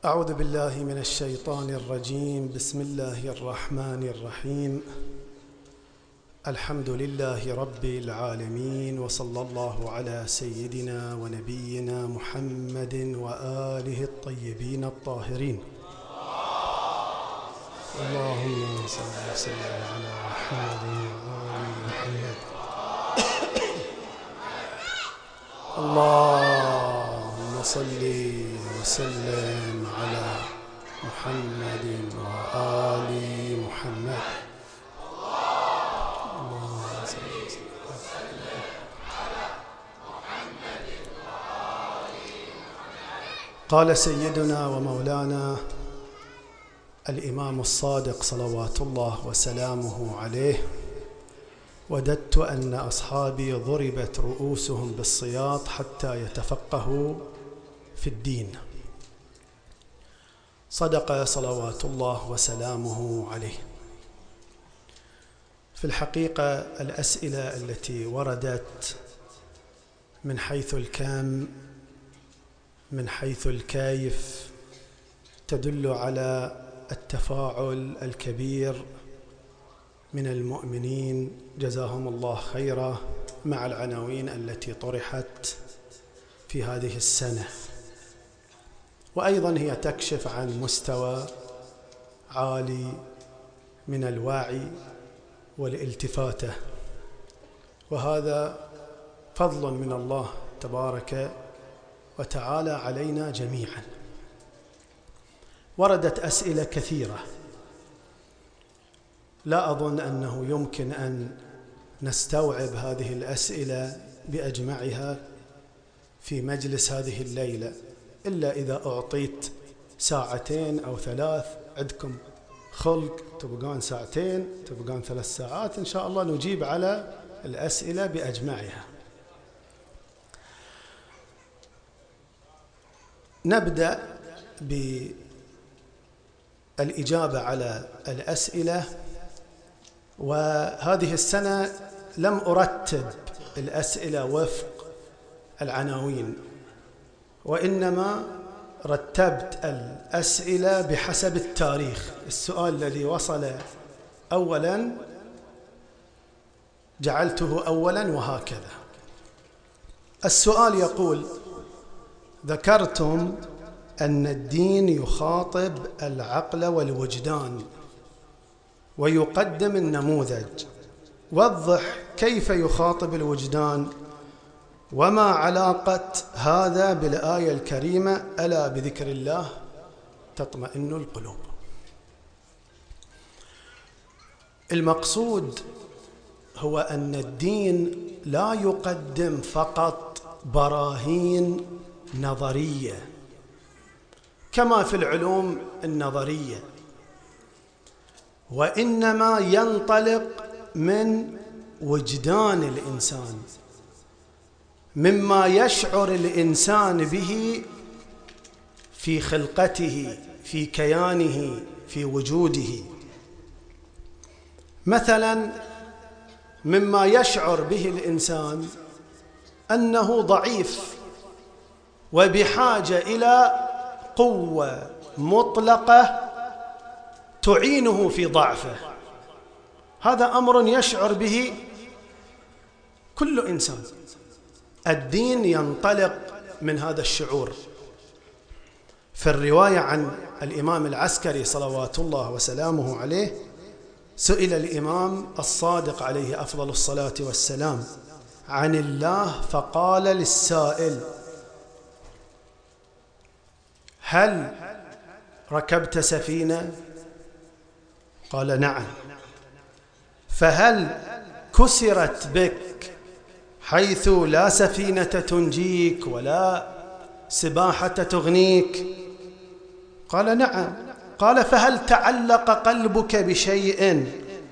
أعوذ بالله من الشيطان الرجيم. بسم الله الرحمن الرحيم. الحمد لله رب العالمين، وصلى الله على سيدنا ونبينا محمد وآله الطيبين الطاهرين. اللهم صل وسلم على محمد وآل محمد. اللهم صل وسلم على محمد وآل محمد. اللهم صل وسلم على محمد وآل محمد. قال سيدنا ومولانا الإمام الصادق صلوات الله وسلامه عليه: وددت أن أصحابي ضربت رؤوسهم بالسياط حتى يتفقهوا في الدين. صدق صلوات الله وسلامه عليه. في الحقيقة الأسئلة التي وردت من حيث الكم من حيث الكيف تدل على التفاعل الكبير من المؤمنين جزاهم الله خيرا مع العناوين التي طرحت في هذه السنة، وأيضا هي تكشف عن مستوى عالي من الوعي والالتفاتة، وهذا فضل من الله تبارك وتعالى علينا جميعا. وردت أسئلة كثيرة، لا أظن أنه يمكن أن نستوعب هذه الأسئلة بأجمعها في مجلس هذه الليلة، إلا إذا أعطيت ساعتين أو ثلاث. عندكم خلق تبقون ساعتين، تبقون 3 ساعات، إن شاء الله نجيب على الأسئلة بأجمعها. نبدأ بالإجابة على الأسئلة. وهذه السنة لم أرتب الأسئلة وفق العناوين، وإنما رتبت الأسئلة بحسب التاريخ. السؤال الذي وصل أولا جعلته أولا، وهكذا. السؤال يقول: ذكرتم أن الدين يخاطب العقل والوجدان ويقدم النموذج، وضح كيف يخاطب الوجدان، وما علاقة هذا بالآية الكريمة: ألا بذكر الله تطمئن القلوب. المقصود هو أن الدين لا يقدم فقط براهين نظرية كما في العلوم النظرية، وإنما ينطلق من وجدان الإنسان، مما يشعر الإنسان به في خلقته، في كيانه، في وجوده. مثلا مما يشعر به الإنسان أنه ضعيف وبحاجة إلى قوة مطلقة تعينه في ضعفه. هذا أمر يشعر به كل إنسان. الدين ينطلق من هذا الشعور. في الرواية عن الإمام العسكري صلوات الله وسلامه عليه، سئل الإمام الصادق عليه أفضل الصلاة والسلام عن الله، فقال للسائل: هل ركبت سفينة؟ قال: نعم. فهل كسرت بك حيث لا سفينة تنجيك ولا سباحة تغنيك؟ قال: نعم. قال: فهل تعلق قلبك بشيء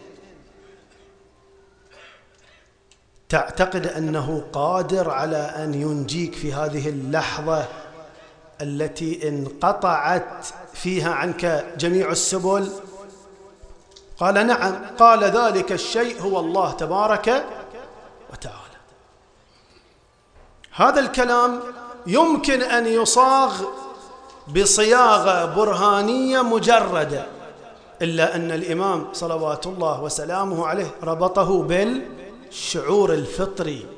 تعتقد أنه قادر على أن ينجيك في هذه اللحظة التي انقطعت فيها عنك جميع السبل؟ قال: نعم. قال: ذلك الشيء هو الله تبارك وتعالى. هذا الكلام يمكن أن يصاغ بصياغة برهانية مجردة، إلا أن الإمام صلوات الله وسلامه عليه ربطه بالشعور الفطري.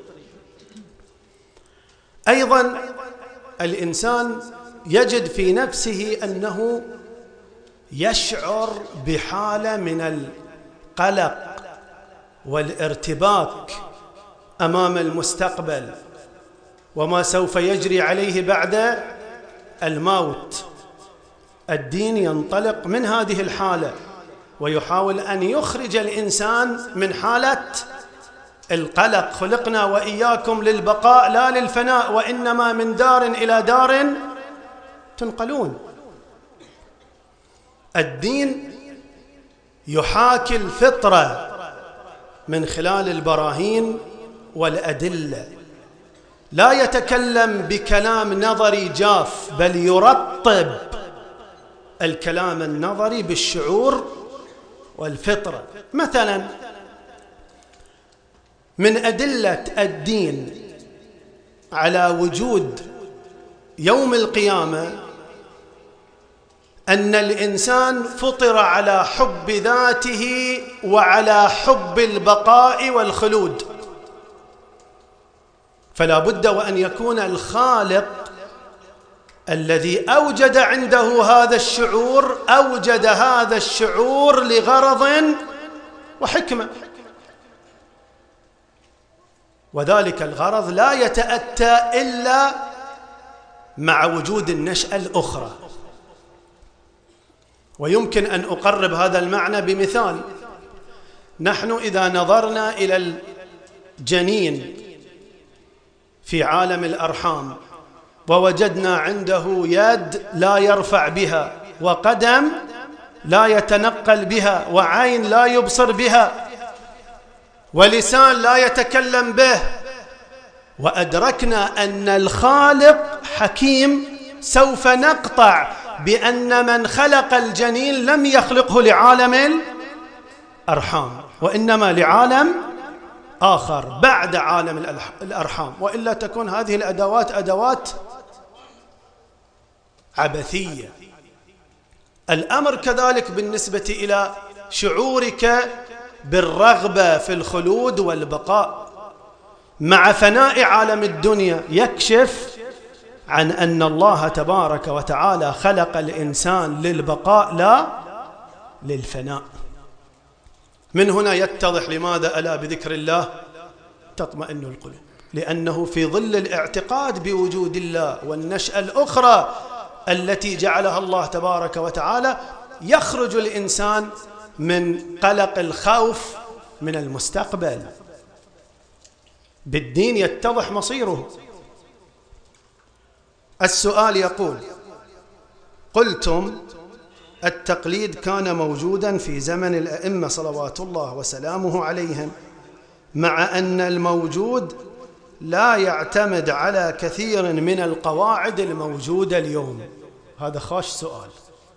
أيضا الإنسان يجد في نفسه أنه يشعر بحالة من القلق والارتباك أمام المستقبل وما سوف يجري عليه بعد الموت. الدين ينطلق من هذه الحالة ويحاول أن يخرج الإنسان من حالة القلق. خلقنا وإياكم للبقاء لا للفناء، وإنما من دار إلى دار تنقلون. الدين يحاكي الفطرة من خلال البراهين والأدلة، لا يتكلم بكلام نظري جاف، بل يرطب الكلام النظري بالشعور والفطرة. مثلا من أدلة الدين على وجود يوم القيامة أن الإنسان فطر على حب ذاته وعلى حب البقاء والخلود، فلا بد وأن يكون الخالق الذي أوجد عنده هذا الشعور أوجد هذا الشعور لغرض وحكمة، وذلك الغرض لا يتأتى إلا مع وجود النشأة الأخرى. ويمكن أن أقرب هذا المعنى بمثال. نحن إذا نظرنا إلى الجنين في عالم الأرحام ووجدنا عنده يد لا يرفع بها، وقدم لا يتنقل بها، وعين لا يبصر بها، ولسان لا يتكلم به، وأدركنا أن الخالق حكيم، سوف نقطع بأن من خلق الجنين لم يخلقه لعالم الأرحام، وإنما لعالم آخر بعد عالم الأرحام، وإلا تكون هذه الأدوات أدوات عبثية. الأمر كذلك بالنسبة إلى شعورك بالرغبة في الخلود والبقاء. مع فناء عالم الدنيا يكشف عن أن الله تبارك وتعالى خلق الإنسان للبقاء لا للفناء. من هنا يتضح لماذا ألا بذكر الله تطمئن القلوب، لأنه في ظل الاعتقاد بوجود الله والنشأة الأخرى التي جعلها الله تبارك وتعالى يخرج الإنسان من قلق الخوف من المستقبل. بالدين يتضح مصيره. السؤال يقول: قلتم التقليد كان موجودا في زمن الأئمة صلوات الله وسلامه عليهم، مع أن الموجود لا يعتمد على كثير من القواعد الموجودة اليوم. هذا خاش سؤال.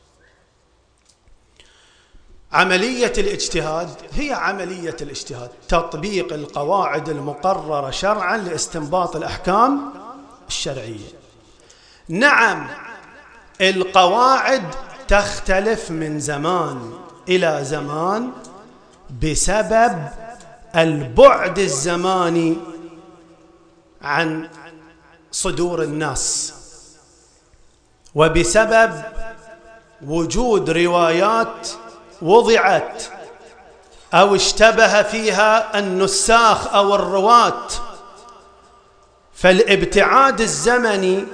عملية الاجتهاد هي عملية الاجتهاد، تطبيق القواعد المقررة شرعا لاستنباط الأحكام الشرعية. نعم، القواعد تختلف من زمان إلى زمان بسبب البعد الزماني عن صدور الناس، وبسبب وجود روايات وضعت أو اشتبه فيها النساخ أو الرواة. فالابتعاد الزمني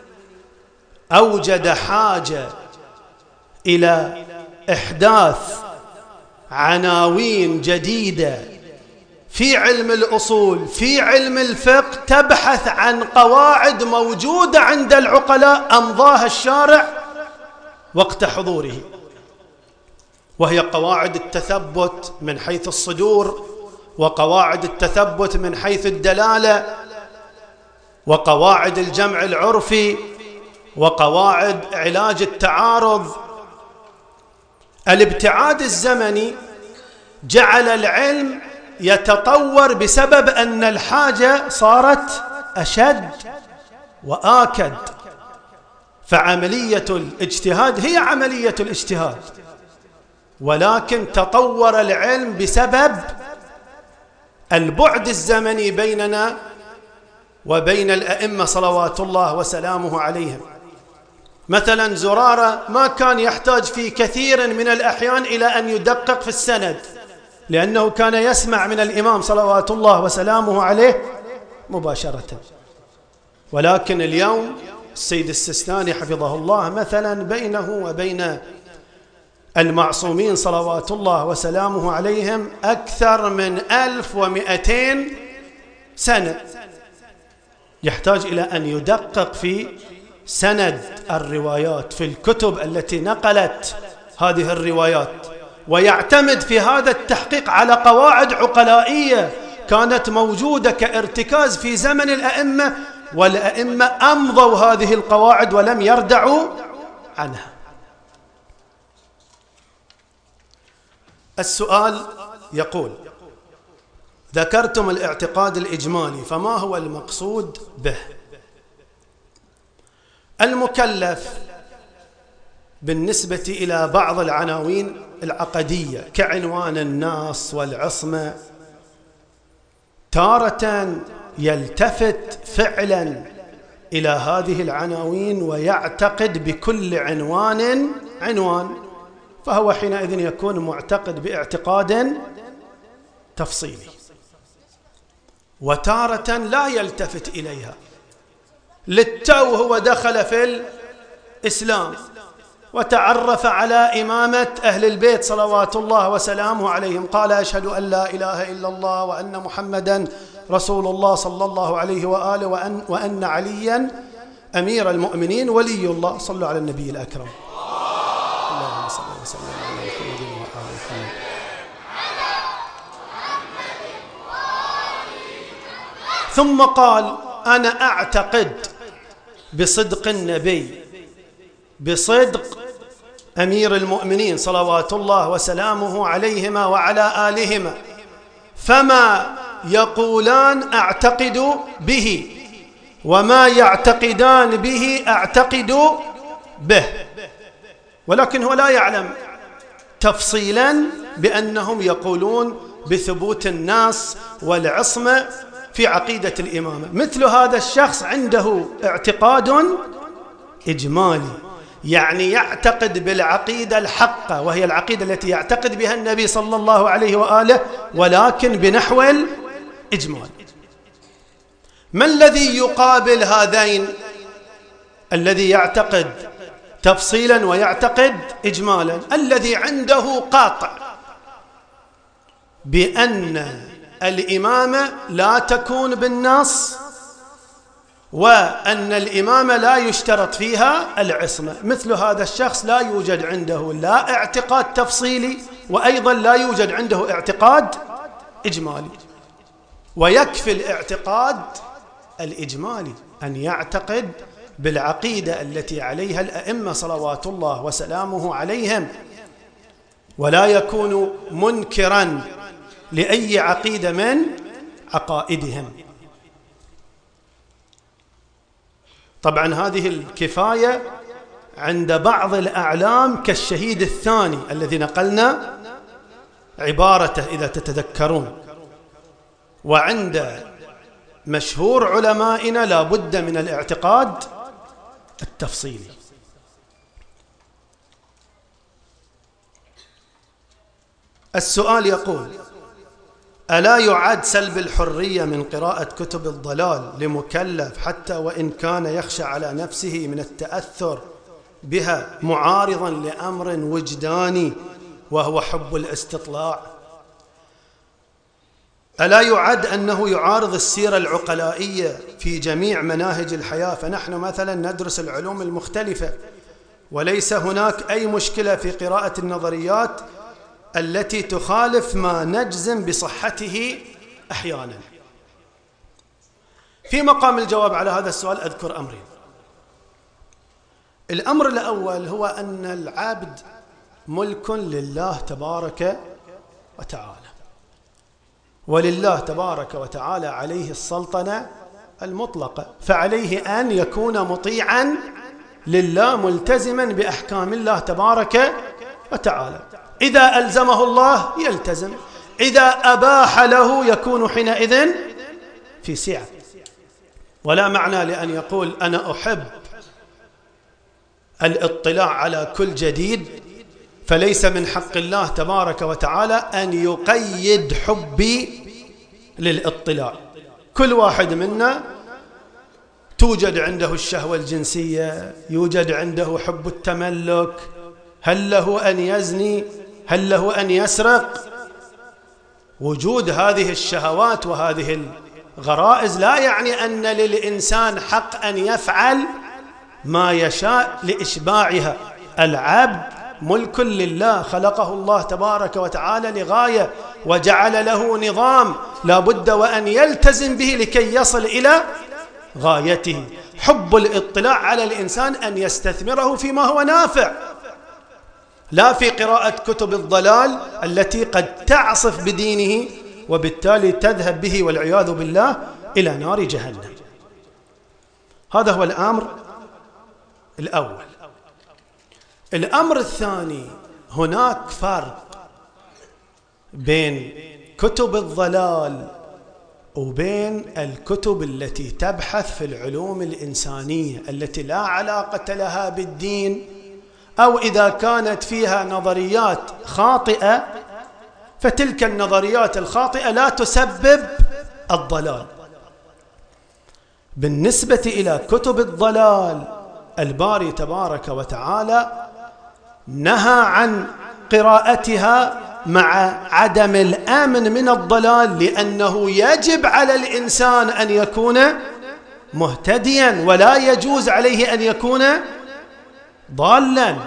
أوجد حاجة إلى إحداث عناوين جديدة في علم الأصول، في علم الفقه، تبحث عن قواعد موجودة عند العقلاء أمضاها الشارع وقت حضوره، وهي قواعد التثبت من حيث الصدور، وقواعد التثبت من حيث الدلالة، وقواعد الجمع العرفي، وقواعد علاج التعارض. الابتعاد الزمني جعل العلم يتطور بسبب أن الحاجة صارت أشد وآكد، فعملية الاجتهاد هي عملية الاجتهاد، ولكن تطور العلم بسبب البعد الزمني بيننا وبين الأئمة صلوات الله وسلامه عليهم. مثلا زرارة ما كان يحتاج في كثير من الأحيان إلى أن يدقق في السند، لأنه كان يسمع من الإمام صلوات الله وسلامه عليه مباشرة. ولكن اليوم السيد السيستاني حفظه الله مثلا بينه وبين المعصومين صلوات الله وسلامه عليهم أكثر من 1200 سنة، يحتاج إلى أن يدقق في سند الروايات في الكتب التي نقلت هذه الروايات، ويعتمد في هذا التحقيق على قواعد عقلائية كانت موجودة كارتكاز في زمن الأئمة، والأئمة أمضوا هذه القواعد ولم يردعوا عنها. السؤال يقول: ذكرتم الاعتقاد الإجمالي، فما هو المقصود به؟ المكلف بالنسبة إلى بعض العناوين العقدية كعنوان النص والعصمة تارة يلتفت فعلا إلى هذه العناوين ويعتقد بكل عنوان فهو حينئذ يكون معتقد باعتقاد تفصيلي، وتارة لا يلتفت إليها. للتو هو دخل في الإسلام وتعرف على إمامة أهل البيت صلوات الله وسلامه عليهم، قال: أشهد أن لا إله إلا الله وأن محمدا رسول الله صلى الله عليه وآله وأن عليا أمير المؤمنين ولي الله. صلوا على النبي الأكرم. اللهم صل وسلم على محمد وآل محمد. ثم قال: أنا أعتقد بصدق النبي، بصدق أمير المؤمنين صلوات الله وسلامه عليهما وعلى آلهما، فما يقولان أعتقد به، وما يعتقدان به أعتقد به. ولكن هو لا يعلم تفصيلا بأنهم يقولون بثبوت النص والعصمة في عقيدة الإمامة. مثل هذا الشخص عنده اعتقاد إجمالي، يعني يعتقد بالعقيدة الحقة، وهي العقيدة التي يعتقد بها النبي صلى الله عليه وآله، ولكن بنحو الإجمال. ما الذي يقابل هذين؟ الذي يعتقد تفصيلا ويعتقد إجمالا، الذي عنده قاطع بأن الإمامة لا تكون بالنص، وأن الإمامة لا يشترط فيها العصمة. مثل هذا الشخص لا يوجد عنده لا اعتقاد تفصيلي، وأيضا لا يوجد عنده اعتقاد إجمالي. ويكفي الاعتقاد الإجمالي أن يعتقد بالعقيدة التي عليها الأئمة صلوات الله وسلامه عليهم، ولا يكون منكرا لأي عقيدة من عقائدهم. طبعا هذه الكفاية عند بعض الأعلام كالشهيد الثاني الذي نقلنا عبارته إذا تتذكرون، وعند مشهور علمائنا لا بد من الاعتقاد التفصيلي. السؤال يقول: ألا يعد سلب الحرية من قراءة كتب الضلال لمكلف حتى وإن كان يخشى على نفسه من التأثر بها معارضا لأمر وجداني وهو حب الاستطلاع؟ ألا يعد أنه يعارض السيرة العقلائية في جميع مناهج الحياة؟ فنحن مثلا ندرس العلوم المختلفة، وليس هناك أي مشكلة في قراءة النظريات التي تخالف ما نجزم بصحته أحيانا. في مقام الجواب على هذا السؤال أذكر أمرين. الأمر الأول هو أن العبد ملك لله تبارك وتعالى، ولله تبارك وتعالى عليه السلطنة المطلقة، فعليه أن يكون مطيعا لله ملتزما بأحكام الله تبارك وتعالى. إذا ألزمه الله يلتزم، إذا أباح له يكون حينئذ في سعة. ولا معنى لأن يقول أنا أحب الاطلاع على كل جديد، فليس من حق الله تبارك وتعالى أن يقيد حبي للاطلاع. كل واحد منا توجد عنده الشهوة الجنسية، يوجد عنده حب التملك، هل له أن يزني، هل له أن يسرق. وجود هذه الشهوات وهذه الغرائز لا يعني أن للإنسان حق أن يفعل ما يشاء لإشباعها. العبد ملك لله، خلقه الله تبارك وتعالى لغاية وجعل له نظام لا بد وأن يلتزم به لكي يصل إلى غايته. حب الاطلاع على الإنسان أن يستثمره فيما هو نافع، لا في قراءة كتب الضلال التي قد تعصف بدينه وبالتالي تذهب به والعياذ بالله إلى نار جهنم. هذا هو الأمر الأول. الأمر الثاني، هناك فرق بين كتب الضلال وبين الكتب التي تبحث في العلوم الإنسانية التي لا علاقة لها بالدين، أو إذا كانت فيها نظريات خاطئة فتلك النظريات الخاطئة لا تسبب الضلال. بالنسبة إلى كتب الضلال الباري تبارك وتعالى نهى عن قراءتها مع عدم الأمن من الضلال، لأنه يجب على الإنسان أن يكون مهتديا ولا يجوز عليه أن يكون ضالا.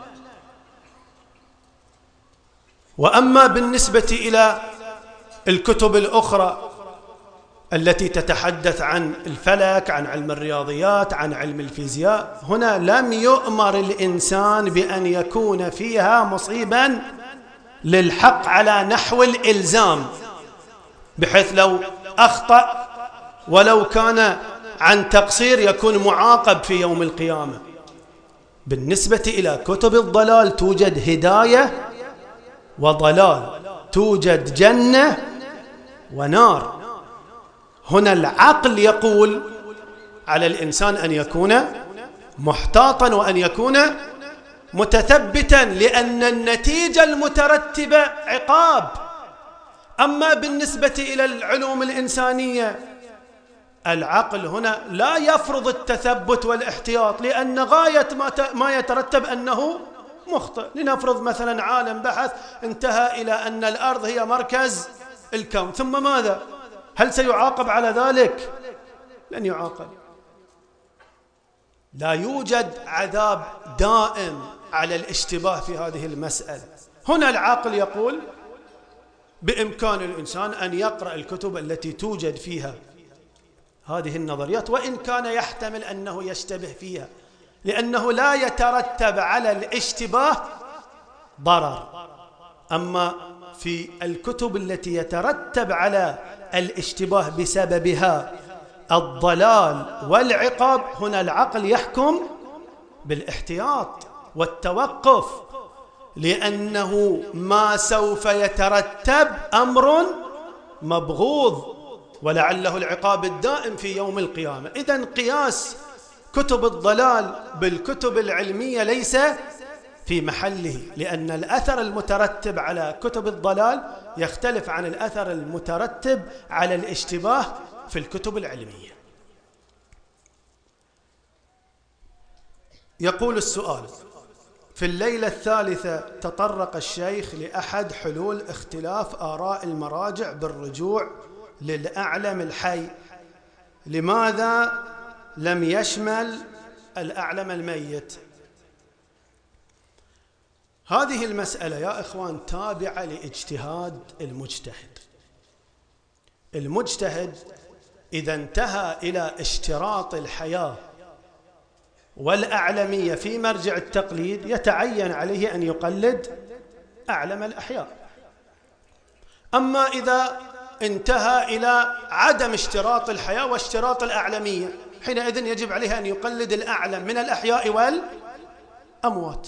وأما بالنسبة إلى الكتب الأخرى التي تتحدث عن الفلك، عن علم الرياضيات، عن علم الفيزياء، هنا لم يؤمر الإنسان بأن يكون فيها مصيبا للحق على نحو الإلزام، بحيث لو أخطأ ولو كان عن تقصير يكون معاقب في يوم القيامة. بالنسبة إلى كتب الضلال توجد هداية وضلال، توجد جنة ونار. هنا العقل يقول على الإنسان أن يكون محتاطا وأن يكون متثبتا، لأن النتيجة المترتبة عقاب. أما بالنسبة إلى العلوم الإنسانية العقل هنا لا يفرض التثبت والاحتياط، لأن غاية ما يترتب أنه مخطئ. لنفرض مثلا عالم بحث انتهى إلى أن الأرض هي مركز الكون، ثم ماذا؟ هل سيعاقب على ذلك؟ لن يعاقب. لا يوجد عذاب دائم على الاشتباه في هذه المسألة. هنا العقل يقول بإمكان الإنسان أن يقرأ الكتب التي توجد فيها هذه النظريات، وإن كان يحتمل أنه يشتبه فيها، لأنه لا يترتب على الاشتباه ضرر. أما في الكتب التي يترتب على الاشتباه بسببها الضلال والعقاب، هنا العقل يحكم بالاحتياط والتوقف، لأنه ما سوف يترتب أمر مبغوض ولعله العقاب الدائم في يوم القيامة. إذن قياس كتب الضلال بالكتب العلمية ليس في محله، لأن الأثر المترتب على كتب الضلال يختلف عن الأثر المترتب على الاشتباه في الكتب العلمية. يقول السؤال: في الليلة الثالثة تطرق الشيخ لأحد حلول اختلاف آراء المراجع بالرجوع للأعلم الحي، لماذا لم يشمل الأعلم الميت؟ هذه المسألة يا إخوان تابعة لاجتهاد المجتهد. المجتهد إذا انتهى إلى اشتراط الحياة والأعلمية في مرجع التقليد يتعين عليه أن يقلد أعلم الأحياء. أما إذا انتهى إلى عدم اشتراط الحياة واشتراط الأعلمية حينئذ يجب عليه أن يقلد الأعلم من الأحياء والأموات.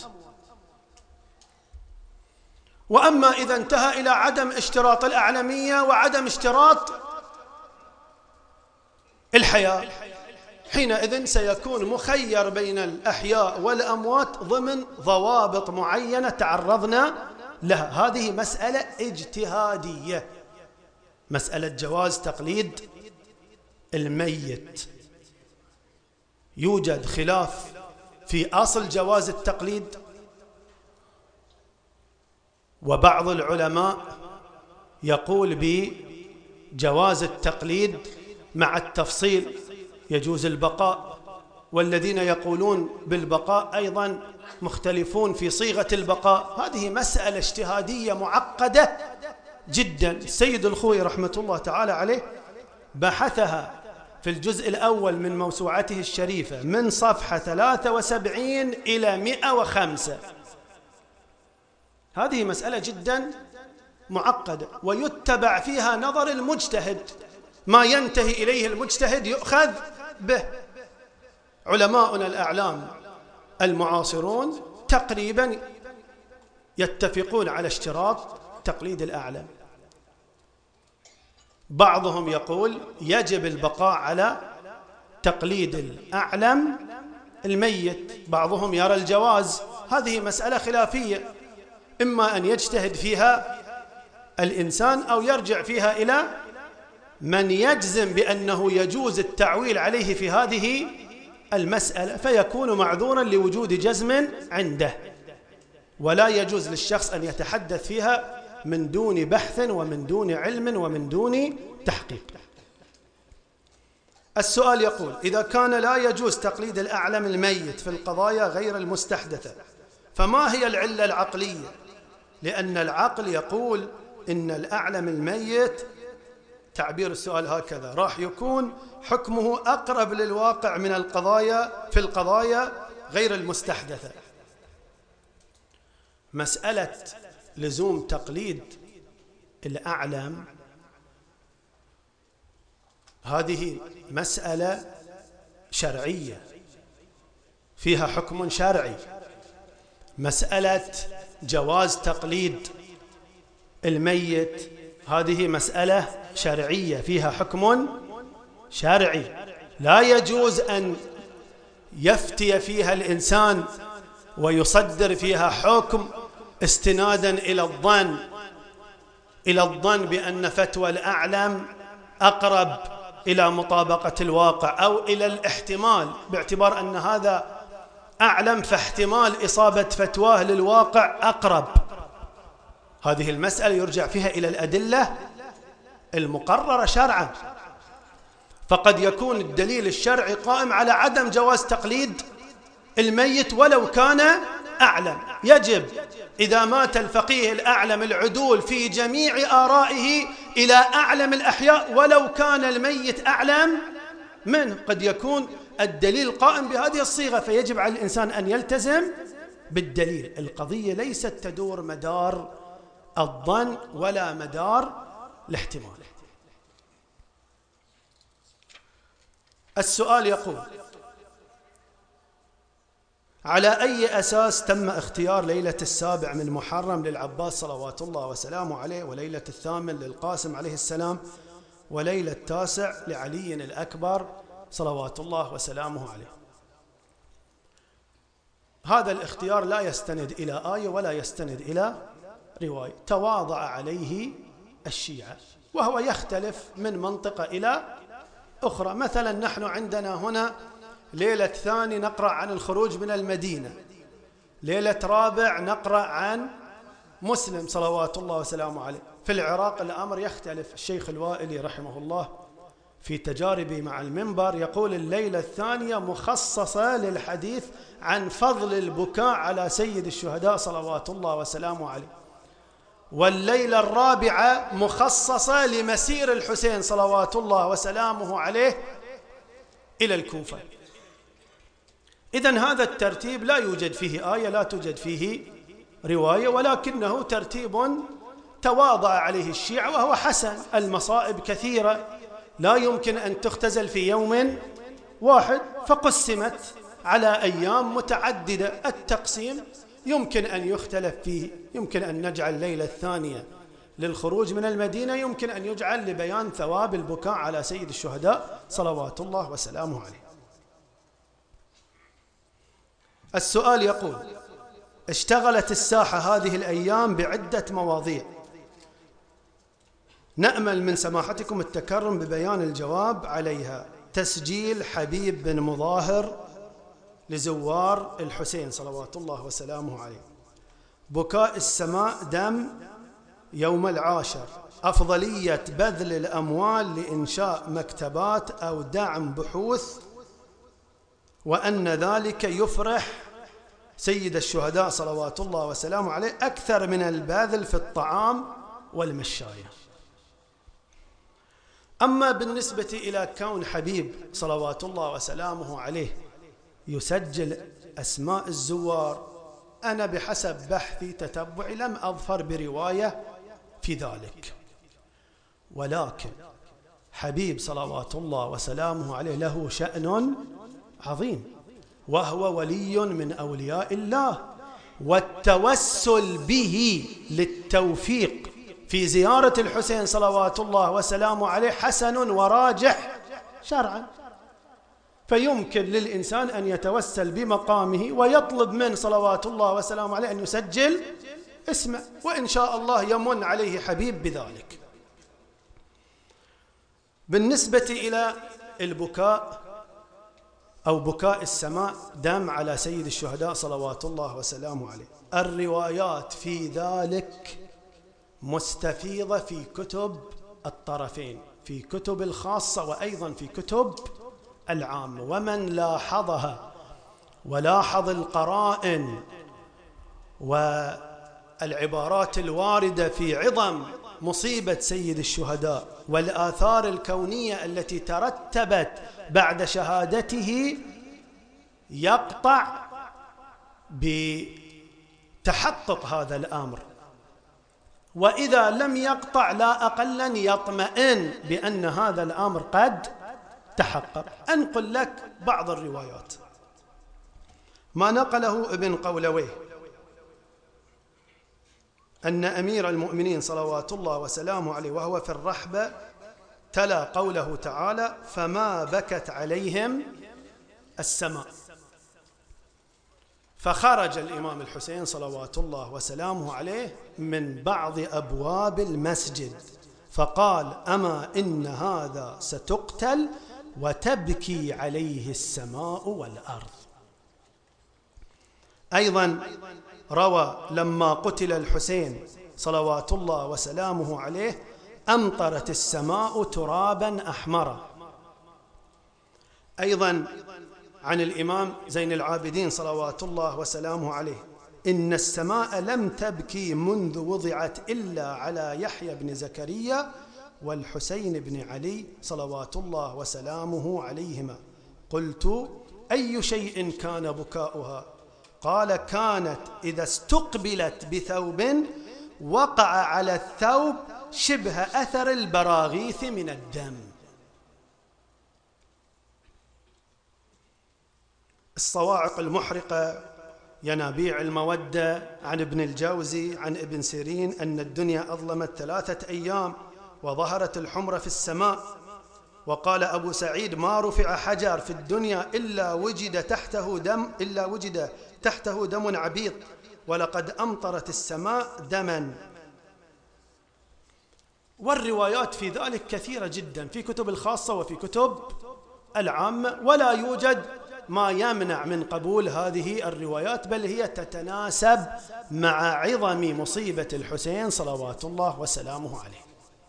وأما إذا انتهى إلى عدم اشتراط الأعلمية وعدم اشتراط الحياة، حينئذ سيكون مخير بين الأحياء والأموات ضمن ضوابط معينة تعرضنا لها. هذه مسألة اجتهادية، مسألة جواز تقليد الميت. يوجد خلاف في أصل جواز التقليد، وبعض العلماء يقول بجواز التقليد مع التفصيل، يجوز البقاء، والذين يقولون بالبقاء أيضا مختلفون في صيغة البقاء. هذه مسألة اجتهادية معقدة جدا. السيد الخوئي رحمة الله تعالى عليه بحثها في الجزء الأول من موسوعته الشريفة من صفحة 73 إلى 105. هذه مسألة جدا معقدة، ويتبع فيها نظر المجتهد، ما ينتهي إليه المجتهد يؤخذ به. علماؤنا الأعلام المعاصرون تقريبا يتفقون على اشتراط تقليد الأعلم. بعضهم يقول يجب البقاء على تقليد الأعلم الميت، بعضهم يرى الجواز. هذه مسألة خلافية، إما أن يجتهد فيها الإنسان أو يرجع فيها إلى من يجزم بأنه يجوز التعويل عليه في هذه المسألة، فيكون معذورا لوجود جزم عنده، ولا يجوز للشخص أن يتحدث فيها من دون بحث ومن دون علم ومن دون تحقيق. السؤال يقول: إذا كان لا يجوز تقليد الأعلم الميت في القضايا غير المستحدثة، فما هي العلة العقلية؟ لأن العقل يقول إن الأعلم الميت، تعبير السؤال هكذا، راح يكون حكمه أقرب للواقع من القضايا في القضايا غير المستحدثة. مسألة لزوم تقليد الأعلم هذه مسألة شرعية فيها حكم شرعي. مسألة جواز تقليد الميت هذه مسألة شرعية فيها حكم شرعي، لا يجوز أن يفتي فيها الإنسان ويصدر فيها حكم استنادا إلى الظن بأن فتوى الأعلم أقرب إلى مطابقة الواقع، أو إلى الاحتمال باعتبار أن هذا أعلم فاحتمال إصابة فتواه للواقع أقرب. هذه المسألة يرجع فيها إلى الأدلة المقررة شرعا، فقد يكون الدليل الشرعي قائم على عدم جواز تقليد الميت ولو كان أعلم. يجب إذا مات الفقيه الأعلم العدول في جميع آرائه إلى أعلم الأحياء ولو كان الميت أعلم منه. قد يكون الدليل قائم بهذه الصيغة، فيجب على الإنسان أن يلتزم بالدليل. القضية ليست تدور مدار الظن ولا مدار الاحتمال. السؤال يقول: على أي أساس تم اختيار ليلة 7 من محرم للعباس صلوات الله وسلامه عليه، وليلة 8 للقاسم عليه السلام، وليلة 9 لعلي الأكبر صلوات الله وسلامه عليه؟ هذا الاختيار لا يستند إلى آية ولا يستند إلى رواية، تواضع عليه الشيعة، وهو يختلف من منطقة إلى أخرى. مثلا نحن عندنا هنا ليلة 2 نقرأ عن الخروج من المدينة، ليلة 4 نقرأ عن مسلم صلوات الله وسلامه عليه. في العراق الأمر يختلف. الشيخ الوائلي رحمه الله في تجاربه مع المنبر يقول: الليلة 2 مخصصة للحديث عن فضل البكاء على سيد الشهداء صلوات الله وسلامه عليه، والليلة 4 مخصصة لمسير الحسين صلوات الله وسلامه عليه إلى الكوفة. إذن هذا الترتيب لا يوجد فيه آية، لا توجد فيه رواية، ولكنه ترتيب تواضع عليه الشيعة وهو حسن. المصائب كثيرة لا يمكن أن تختزل في يوم واحد فقسمت على أيام متعددة. التقسيم يمكن أن يختلف فيه، يمكن أن نجعل الليلة الثانية للخروج من المدينة، يمكن أن يجعل لبيان ثواب البكاء على سيد الشهداء صلوات الله وسلامه عليه. السؤال يقول: اشتغلت الساحة هذه الأيام بعدة مواضيع، نأمل من سماحتكم التكرم ببيان الجواب عليها. تسجيل حبيب بن مظاهر لزوار الحسين صلوات الله وسلامه عليه، بكاء السماء دم يوم 10، أفضلية بذل الأموال لإنشاء مكتبات أو دعم بحوث، وأن ذلك يفرح سيد الشهداء صلوات الله وسلامه عليه أكثر من البذل في الطعام والمشاية. أما بالنسبة إلى كون حبيب صلوات الله وسلامه عليه يسجل أسماء الزوار، أنا بحسب بحثي تتبعي لم أظفر برواية في ذلك، ولكن حبيب صلوات الله وسلامه عليه له شأن عظيم، وهو ولي من أولياء الله، والتوسل به للتوفيق في زيارة الحسين صلوات الله وسلامه عليه حسن وراجح شرعا. فيمكن للإنسان أن يتوسل بمقامه ويطلب من صلوات الله وسلامه عليه أن يسجل اسمه، وإن شاء الله يمن عليه حبيب بذلك. بالنسبة إلى البكاء أو بكاء السماء دم على سيد الشهداء صلوات الله وسلامه عليه، الروايات في ذلك مستفيضة في كتب الطرفين، في كتب الخاصة وأيضا في كتب العامة، ومن لاحظها ولاحظ القرائن والعبارات الواردة في عظم مصيبة سيد الشهداء والآثار الكونية التي ترتبت بعد شهادته، يقطع بتحقق هذا الأمر، وإذا لم يقطع لا أقل يطمئن بأن هذا الأمر قد تحقق. أنقل لك بعض الروايات ما نقله ابن قولويه أن أمير المؤمنين صلوات الله وسلامه عليه وهو في الرحبة تلا قوله تعالى: فما بكت عليهم السماء، فخرج الإمام الحسين صلوات الله وسلامه عليه من بعض أبواب المسجد فقال: أما إن هذا ستقتل وتبكي عليه السماء والأرض. أيضا روى لما قتل الحسين صلوات الله وسلامه عليه: أمطرت السماء ترابا أحمرا. أيضا عن الإمام زين العابدين صلوات الله وسلامه عليه: إن السماء لم تبكي منذ وضعت إلا على يحيى بن زكريا والحسين بن علي صلوات الله وسلامه عليهما. قلت: أي شيء كان بكاؤها؟ قال: كانت إذا استقبلت بثوب وقع على الثوب شبه أثر البراغيث من الدم. الصواعق المحرقة، ينابيع المودة، عن ابن الجوزي عن ابن سيرين أن الدنيا أظلمت 3 أيام وظهرت الحمرة في السماء. وقال أبو سعيد: ما رفع حجر في الدنيا إلا وجد تحته دم عبيط، ولقد أمطرت السماء دما. والروايات في ذلك كثيرة جدا في كتب الخاصة وفي كتب العامة، ولا يوجد ما يمنع من قبول هذه الروايات، بل هي تتناسب مع عظم مصيبة الحسين صلوات الله وسلامه عليه.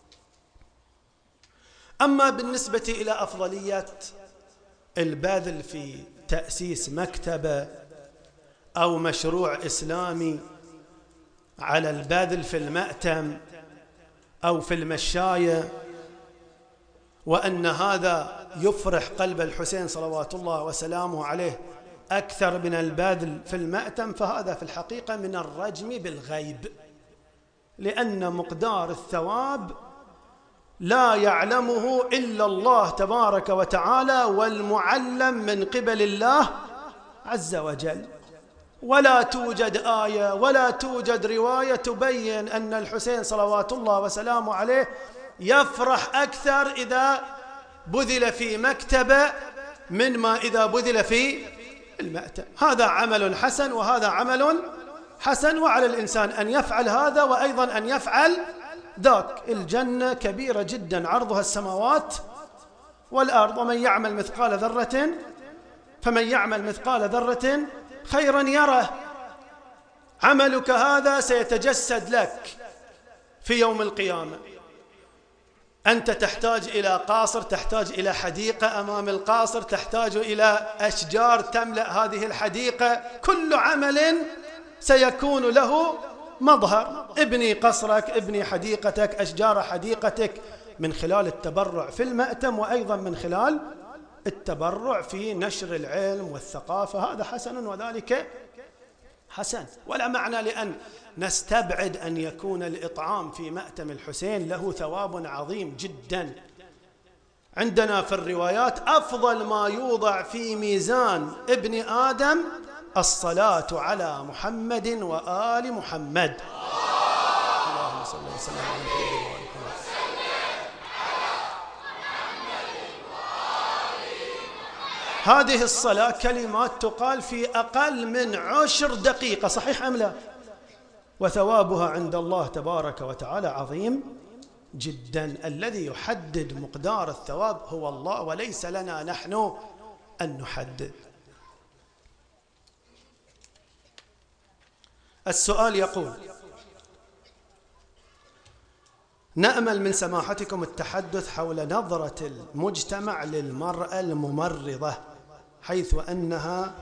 أما بالنسبة إلى أفضلية البذل في تأسيس مكتبة أو مشروع إسلامي، على البذل في المأتم أو في المشاية، وأن هذا يفرح قلب الحسين صلوات الله وسلامه عليه أكثر من البذل في المأتم، فهذا في الحقيقة من الرجم بالغيب، لأن مقدار الثواب لا يعلمه إلا الله تبارك وتعالى، والمعلم من قبل الله عز وجل. ولا توجد آية ولا توجد رواية تبين أن الحسين صلوات الله وسلامه عليه يفرح أكثر إذا بذل في مكتبة من ما إذا بذل في المأتم. هذا عمل حسن وهذا عمل حسن، وعلى الإنسان أن يفعل هذا وأيضا أن يفعل ذاك. الجنة كبيرة جدا، عرضها السماوات والأرض، ومن يعمل مثقال ذرة فمن يعمل مثقال ذرة خيرا يره. عملك هذا سيتجسد لك في يوم القيامة. أنت تحتاج إلى قاصر، تحتاج إلى حديقة أمام القاصر، تحتاج إلى أشجار تملأ هذه الحديقة. كل عمل سيكون له مظهر. ابني قصرك، ابني حديقتك، أشجار حديقتك، من خلال التبرع في المأتم، وأيضا من خلال التبرع في نشر العلم والثقافة. هذا حسن وذلك حسن. ولا معنى لأن نستبعد أن يكون الإطعام في مأتم الحسين له ثواب عظيم جدا. عندنا في الروايات أفضل ما يوضع في ميزان ابن آدم الصلاة على محمد وآل محمد. اللهم صل وسلم على محمد. هذه الصلاة كلمات تقال في أقل من 10 دقيقة، صحيح أم لا؟ وثوابها عند الله تبارك وتعالى عظيم جدا. الذي يحدد مقدار الثواب هو الله، وليس لنا نحن أن نحدد. السؤال يقول: نأمل من سماحتكم التحدث حول نظرة المجتمع للمرأة الممرضة، حيث أنها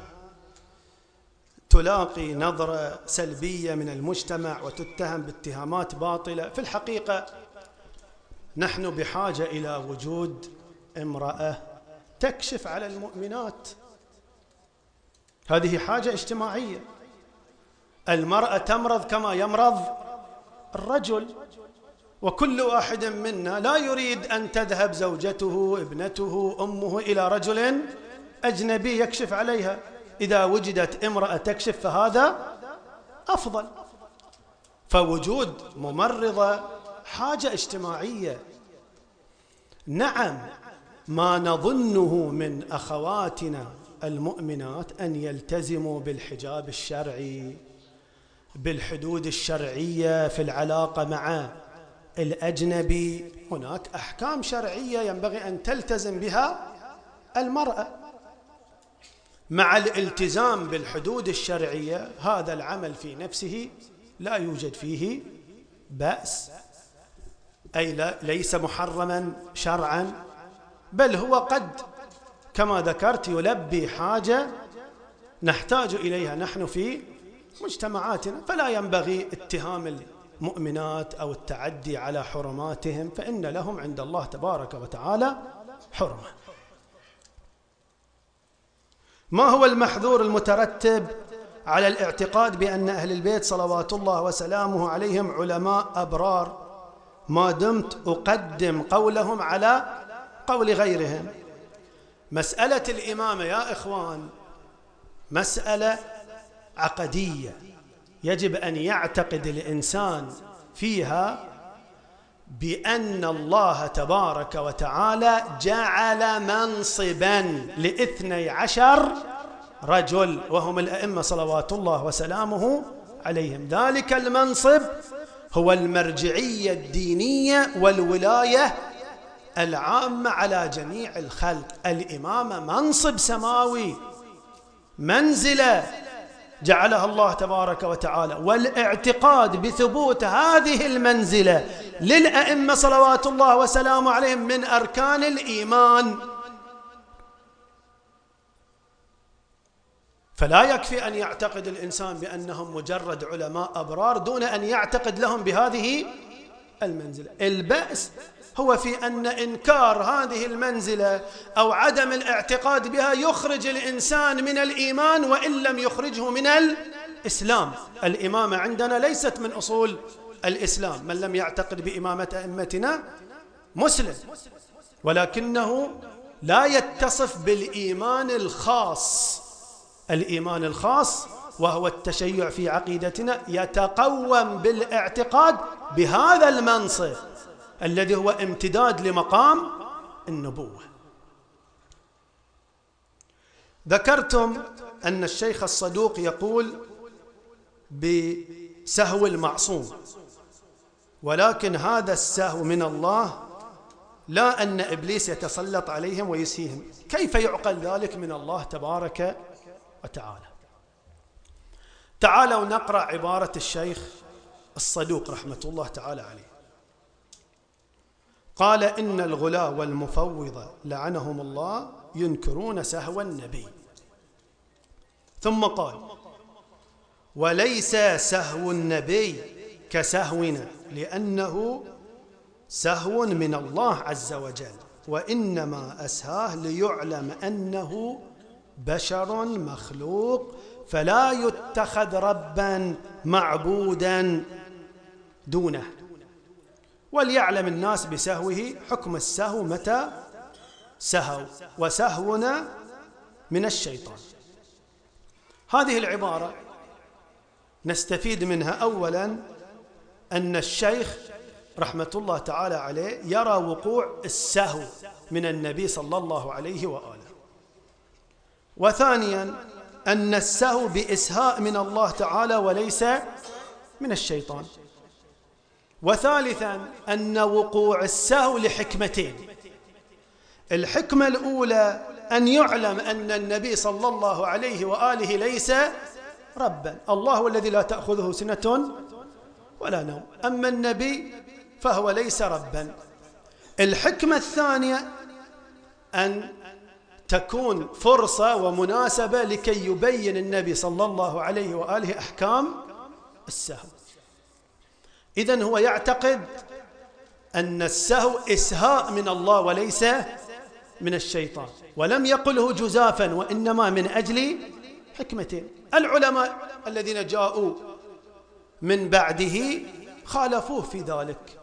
تلاقي نظرة سلبية من المجتمع وتتهم باتهامات باطلة. في الحقيقة نحن بحاجة إلى وجود امرأة تكشف على المؤمنات. هذه حاجة اجتماعية. المرأة تمرض كما يمرض الرجل، وكل واحد منا لا يريد أن تذهب زوجته، ابنته، أمه إلى رجل أجنبي يكشف عليها. إذا وجدت امرأة تكشف فهذا أفضل. فوجود ممرضة حاجة اجتماعية. نعم، ما نظنه من أخواتنا المؤمنات أن يلتزموا بالحجاب الشرعي، بالحدود الشرعية في العلاقة مع الأجنبي. هناك أحكام شرعية ينبغي أن تلتزم بها المرأة. مع الالتزام بالحدود الشرعية هذا العمل في نفسه لا يوجد فيه بأس، أي ليس محرما شرعا، بل هو قد كما ذكرت يلبي حاجة نحتاج إليها نحن في مجتمعاتنا. فلا ينبغي اتهام المؤمنات أو التعدي على حرماتهم، فإن لهم عند الله تبارك وتعالى حرمة. ما هو المحذور المترتب على الاعتقاد بأن أهل البيت صلوات الله وسلامه عليهم علماء أبرار ما دمت أقدم قولهم على قول غيرهم؟ مسألة الإمامة يا إخوان مسألة عقدية، يجب أن يعتقد الإنسان فيها بأن الله تبارك وتعالى جعل منصبا ل12 رجل وهم الأئمة صلوات الله وسلامه عليهم. ذلك المنصب هو المرجعية الدينية والولاية العامة على جميع الخلق. الإمامة منصب سماوي، منزلة جعلها الله تبارك وتعالى، والاعتقاد بثبوت هذه المنزلة للأئمة صلوات الله وسلامه عليهم من أركان الإيمان. فلا يكفي أن يعتقد الإنسان بأنهم مجرد علماء أبرار دون أن يعتقد لهم بهذه المنزلة. البأس هو في أن إنكار هذه المنزلة أو عدم الاعتقاد بها يخرج الإنسان من الإيمان وإن لم يخرجه من الإسلام. الإمامة عندنا ليست من أصول الإسلام. من لم يعتقد بإمامة أئمتنا مسلم، ولكنه لا يتصف بالإيمان الخاص. الإيمان الخاص وهو التشيع في عقيدتنا يتقوم بالاعتقاد بهذا المنصب الذي هو امتداد لمقام النبوة. ذكرتم أن الشيخ الصدوق يقول بسهو المعصوم، ولكن هذا السهو من الله، لا أن إبليس يتسلط عليهم ويسيهم. كيف يعقل ذلك من الله تبارك وتعالى؟ تعالوا نقرأ عبارة الشيخ الصدوق رحمة الله تعالى عليه. قال: إن الغلاة والمفوضة لعنهم الله ينكرون سهو النبي. ثم قال: وليس سهو النبي كسهونا، لأنه سهو من الله عز وجل، وإنما أسهاه ليعلم أنه بشر مخلوق، فلا يتخذ ربا معبودا دونه، وليعلم الناس بسهوه حكم السهو متى سهوا، وسهونا من الشيطان. هذه العبارة نستفيد منها أولا أن الشيخ رحمة الله تعالى عليه يرى وقوع السهو من النبي صلى الله عليه وآله، وثانيا أن السهو بإسهاء من الله تعالى وليس من الشيطان، وثالثا أن وقوع السهو لحكمتين. الحكمة الأولى أن يعلم أن النبي صلى الله عليه وآله ليس ربا، الله هو الذي لا تأخذه سنة ولا نوم، أما النبي فهو ليس ربا. الحكمة الثانية أن تكون فرصة ومناسبة لكي يبين النبي صلى الله عليه وآله أحكام السهو. إذن هو يعتقد أن السهو إسهاء من الله وليس من الشيطان، ولم يقله جزافا، وإنما من أجل حكمتين. العلماء الذين جاءوا من بعده خالفوه في ذلك،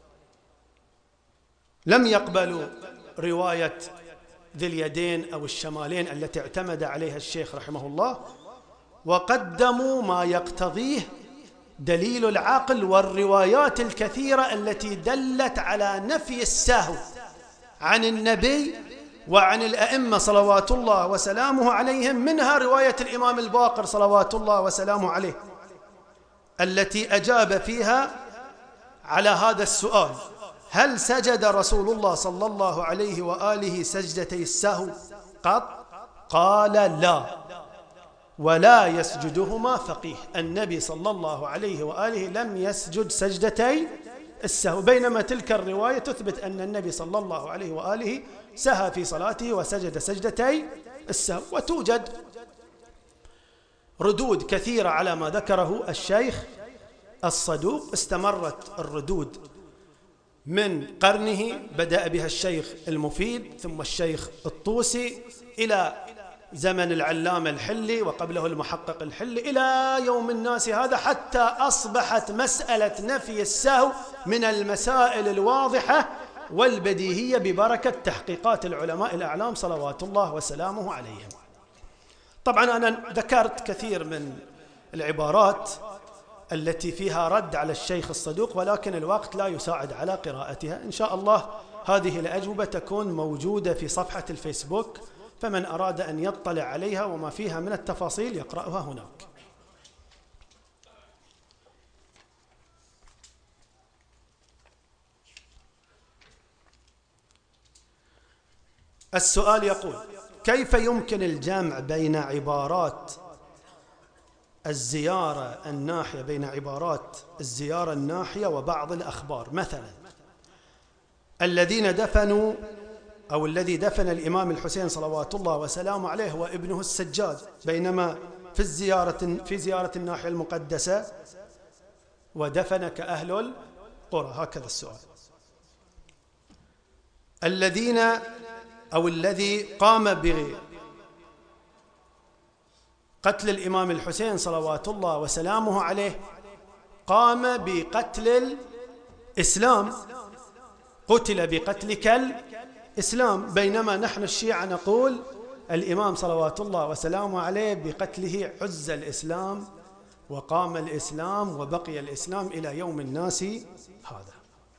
لم يقبلوا رواية ذي اليدين أو الشمالين التي اعتمد عليها الشيخ رحمه الله، وقدموا ما يقتضيه دليل العقل والروايات الكثيرة التي دلت على نفي السهو عن النبي وعن الأئمة صلوات الله وسلامه عليهم، منها رواية الإمام الباقر صلوات الله وسلامه عليه التي أجاب فيها على هذا السؤال: هل سجد رسول الله صلى الله عليه وآله سجدتي السهو قط؟ قال: لا، ولا يسجدهما فقيه. النبي صلى الله عليه وآله لم يسجد سجدتي السهو، بينما تلك الرواية تثبت أن النبي صلى الله عليه وآله سهى في صلاته وسجد سجدتي السهو. وتوجد ردود كثيرة على ما ذكره الشيخ الصدوق، استمرت الردود من قرنه، بدأ بها الشيخ المفيد ثم الشيخ الطوسي إلى زمن العلامة الحلي وقبله المحقق الحلي إلى يوم الناس هذا، حتى أصبحت مسألة نفي السهو من المسائل الواضحة والبديهية ببركة تحقيقات العلماء الأعلام صلوات الله وسلامه عليهم. طبعا أنا ذكرت كثير من العبارات التي فيها رد على الشيخ الصدوق، ولكن الوقت لا يساعد على قراءتها. إن شاء الله هذه الأجوبة تكون موجودة في صفحة الفيسبوك، فمن أراد أن يطلع عليها وما فيها من التفاصيل يقرأها هناك. السؤال يقول: كيف يمكن الجمع بين عبارات الزيارة الناحية وبعض الأخبار؟ مثلا الذين دفنوا أو الذي دفن الإمام الحسين صلوات الله وسلامه عليه وابنه السجاد، بينما في زيارة الناحية المقدسة ودفنك أهل القرى. هكذا السؤال. الذي قام بقتل الإمام الحسين صلوات الله وسلامه عليه قام بقتل الإسلام، قتل بقتلك الإسلام، بينما نحن الشيعة نقول الإمام صلوات الله وسلامه عليه بقتله عز الإسلام وقام الإسلام وبقي الإسلام إلى يوم الناس هذا.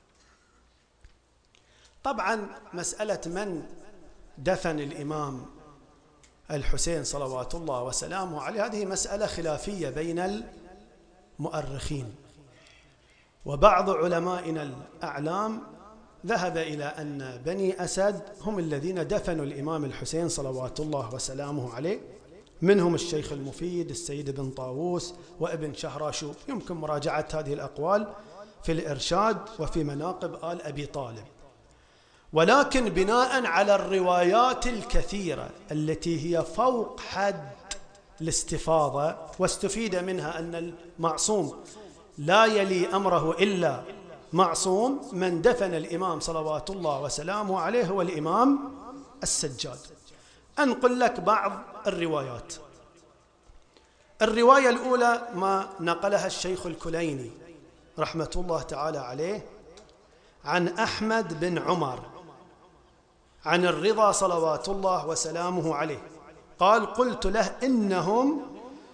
طبعا مسألة من دفن الإمام الحسين صلوات الله وسلامه عليه هذه مسألة خلافية بين المؤرخين، وبعض علمائنا الأعلام ذهب إلى أن بني أسد هم الذين دفنوا الإمام الحسين صلوات الله وسلامه عليه، منهم الشيخ المفيد السيد بن طاووس وابن شهراشوب. يمكن مراجعة هذه الأقوال في الإرشاد وفي مناقب آل أبي طالب. ولكن بناء على الروايات الكثيرة التي هي فوق حد الاستفاضة، واستفيد منها أن المعصوم لا يلي أمره إلا معصوم، من دفن الإمام صلوات الله وسلامه عليه هو الإمام السجاد. أنقل لك بعض الروايات. الرواية الأولى ما نقلها الشيخ الكليني رحمة الله تعالى عليه عن أحمد بن عمر عن الرضا صلوات الله وسلامه عليه قال: قلت له إنهم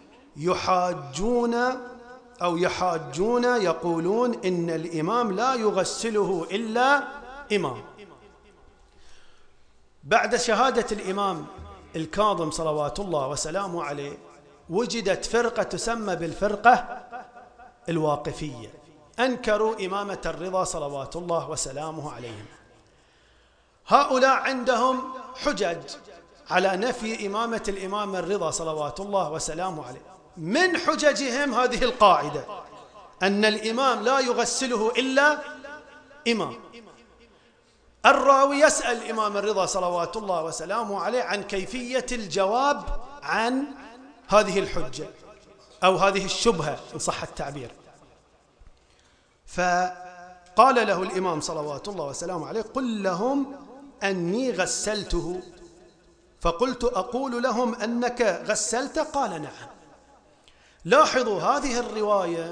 يحاجون يقولون إن الإمام لا يغسله إلا إمام. بعد شهادة الإمام الكاظم صلوات الله وسلامه عليه وجدت فرقة تسمى بالفرقة الواقفية، أنكروا إمامة الرضا صلوات الله وسلامه عليهم. هؤلاء عندهم حجج على نفي إمامة الإمام الرضا صلوات الله وسلامه عليه. من حججهم هذه القاعدة أن الإمام لا يغسله إلا إمام. الراوي يسأل الإمام الرضا صلوات الله وسلامه عليه عن كيفية الجواب عن هذه الحجة أو هذه الشبهة إن صح التعبير، فقال له الإمام صلوات الله وسلامه عليه: قل لهم أني غسلته. فقلت: أقول لهم أنك غسلت؟ قال: نعم. لاحظوا هذه الرواية،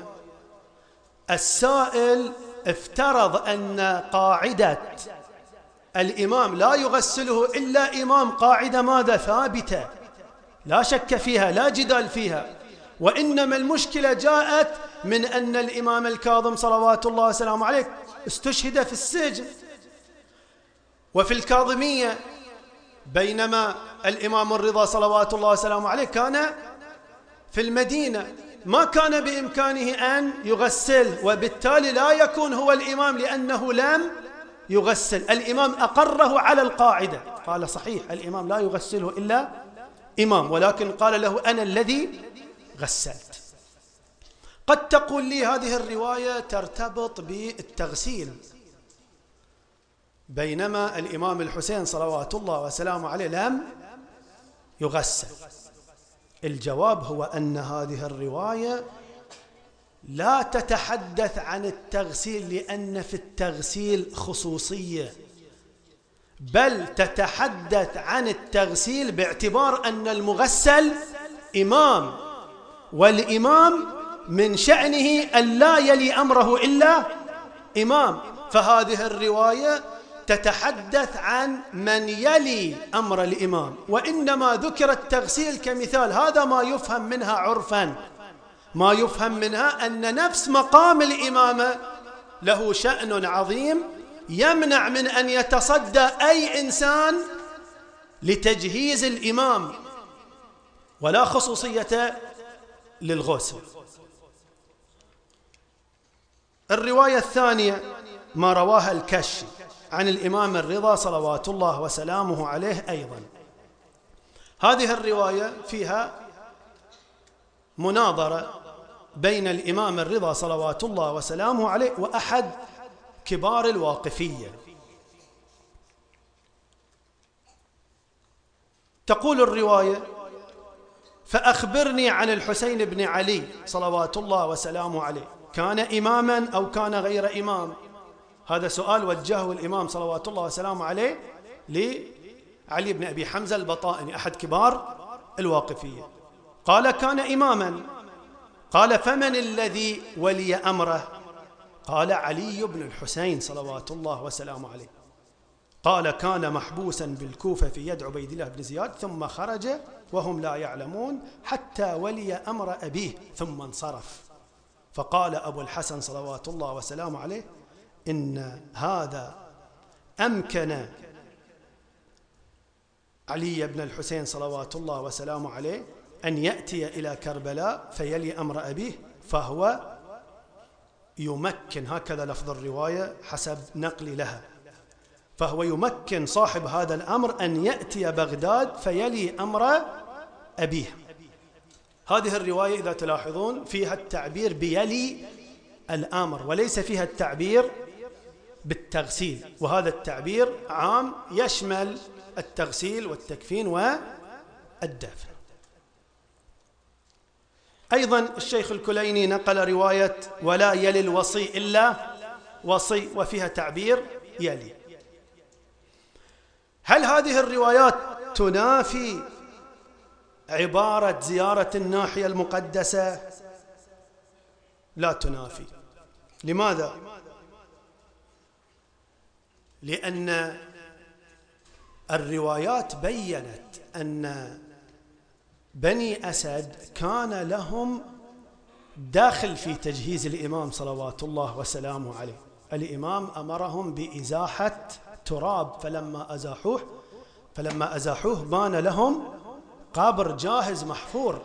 السائل افترض أن قاعدة الإمام لا يغسله إلا إمام قاعدة ماذا؟ ثابتة لا شك فيها لا جدال فيها، وإنما المشكلة جاءت من أن الإمام الكاظم صلوات الله وسلامه عليه استشهد في السجن وفي الكاظمية، بينما الإمام الرضا صلوات الله وسلامه عليه كان في المدينة، ما كان بإمكانه أن يغسل، وبالتالي لا يكون هو الإمام لأنه لم يغسل. الإمام أقره على القاعدة، قال: صحيح الإمام لا يغسله إلا إمام، ولكن قال له: أنا الذي غسلت. قد تقول لي هذه الرواية ترتبط بالتغسيل، بينما الإمام الحسين صلوات الله وسلامه عليه لم يغسل. الجواب هو أن هذه الرواية لا تتحدث عن التغسيل، لأن في التغسيل خصوصية، بل تتحدث عن التغسيل باعتبار أن المغسل إمام، والإمام من شأنه أن لا يلي أمره إلا إمام. فهذه الرواية تتحدث عن من يلي أمر الإمام، وإنما ذكر التغسيل كمثال. هذا ما يفهم منها عرفا، ما يفهم منها أن نفس مقام الإمامة له شأن عظيم يمنع من أن يتصدى أي إنسان لتجهيز الإمام، ولا خصوصية للغسل. الرواية الثانية ما رواها الكشي عن الإمام الرضا صلوات الله وسلامه عليه أيضا. هذه الرواية فيها مناظرة بين الإمام الرضا صلوات الله وسلامه عليه وأحد كبار الواقفية. تقول الرواية: فأخبرني عن الحسين بن علي صلوات الله وسلامه عليه، كان إماما أو كان غير إمام؟ هذا سؤال وجهه الإمام صلوات الله وسلامه عليه لعلي بن أبي حمزة البطائني أحد كبار الواقفية. قال: كان إماما. قال: فمن الذي ولي أمره؟ قال علي بن الحسين صلوات الله وسلامه عليه، قال كان محبوسا بالكوفة في يد عبيد الله بن زياد ثم خرج وهم لا يعلمون حتى ولي أمر أبيه ثم انصرف. فقال أبو الحسن صلوات الله وسلامه عليه إن هذا أمكن علي بن الحسين صلوات الله وسلامه عليه أن يأتي إلى كربلاء فيلي أمر أبيه، فهو يمكن، هكذا لفظ الرواية حسب نقلي لها، فهو يمكن صاحب هذا الأمر أن يأتي بغداد فيلي أمر أبيه. هذه الرواية إذا تلاحظون فيها التعبير بيلي الأمر وليس فيها التعبير بالتغسيل، وهذا التعبير عام يشمل التغسيل والتكفين والدفن. أيضا الشيخ الكليني نقل رواية ولا يلي الوصي إلا وصي، وفيها تعبير يلي. هل هذه الروايات تنافي عبارة زيارة الناحية المقدسة؟ لا تنافي. لماذا؟ لأن الروايات بيّنت أن بني أسد كان لهم داخل في تجهيز الإمام صلوات الله وسلامه عليه. الإمام أمرهم بإزاحة تراب، فلما أزاحوه بان لهم قبر جاهز محفور،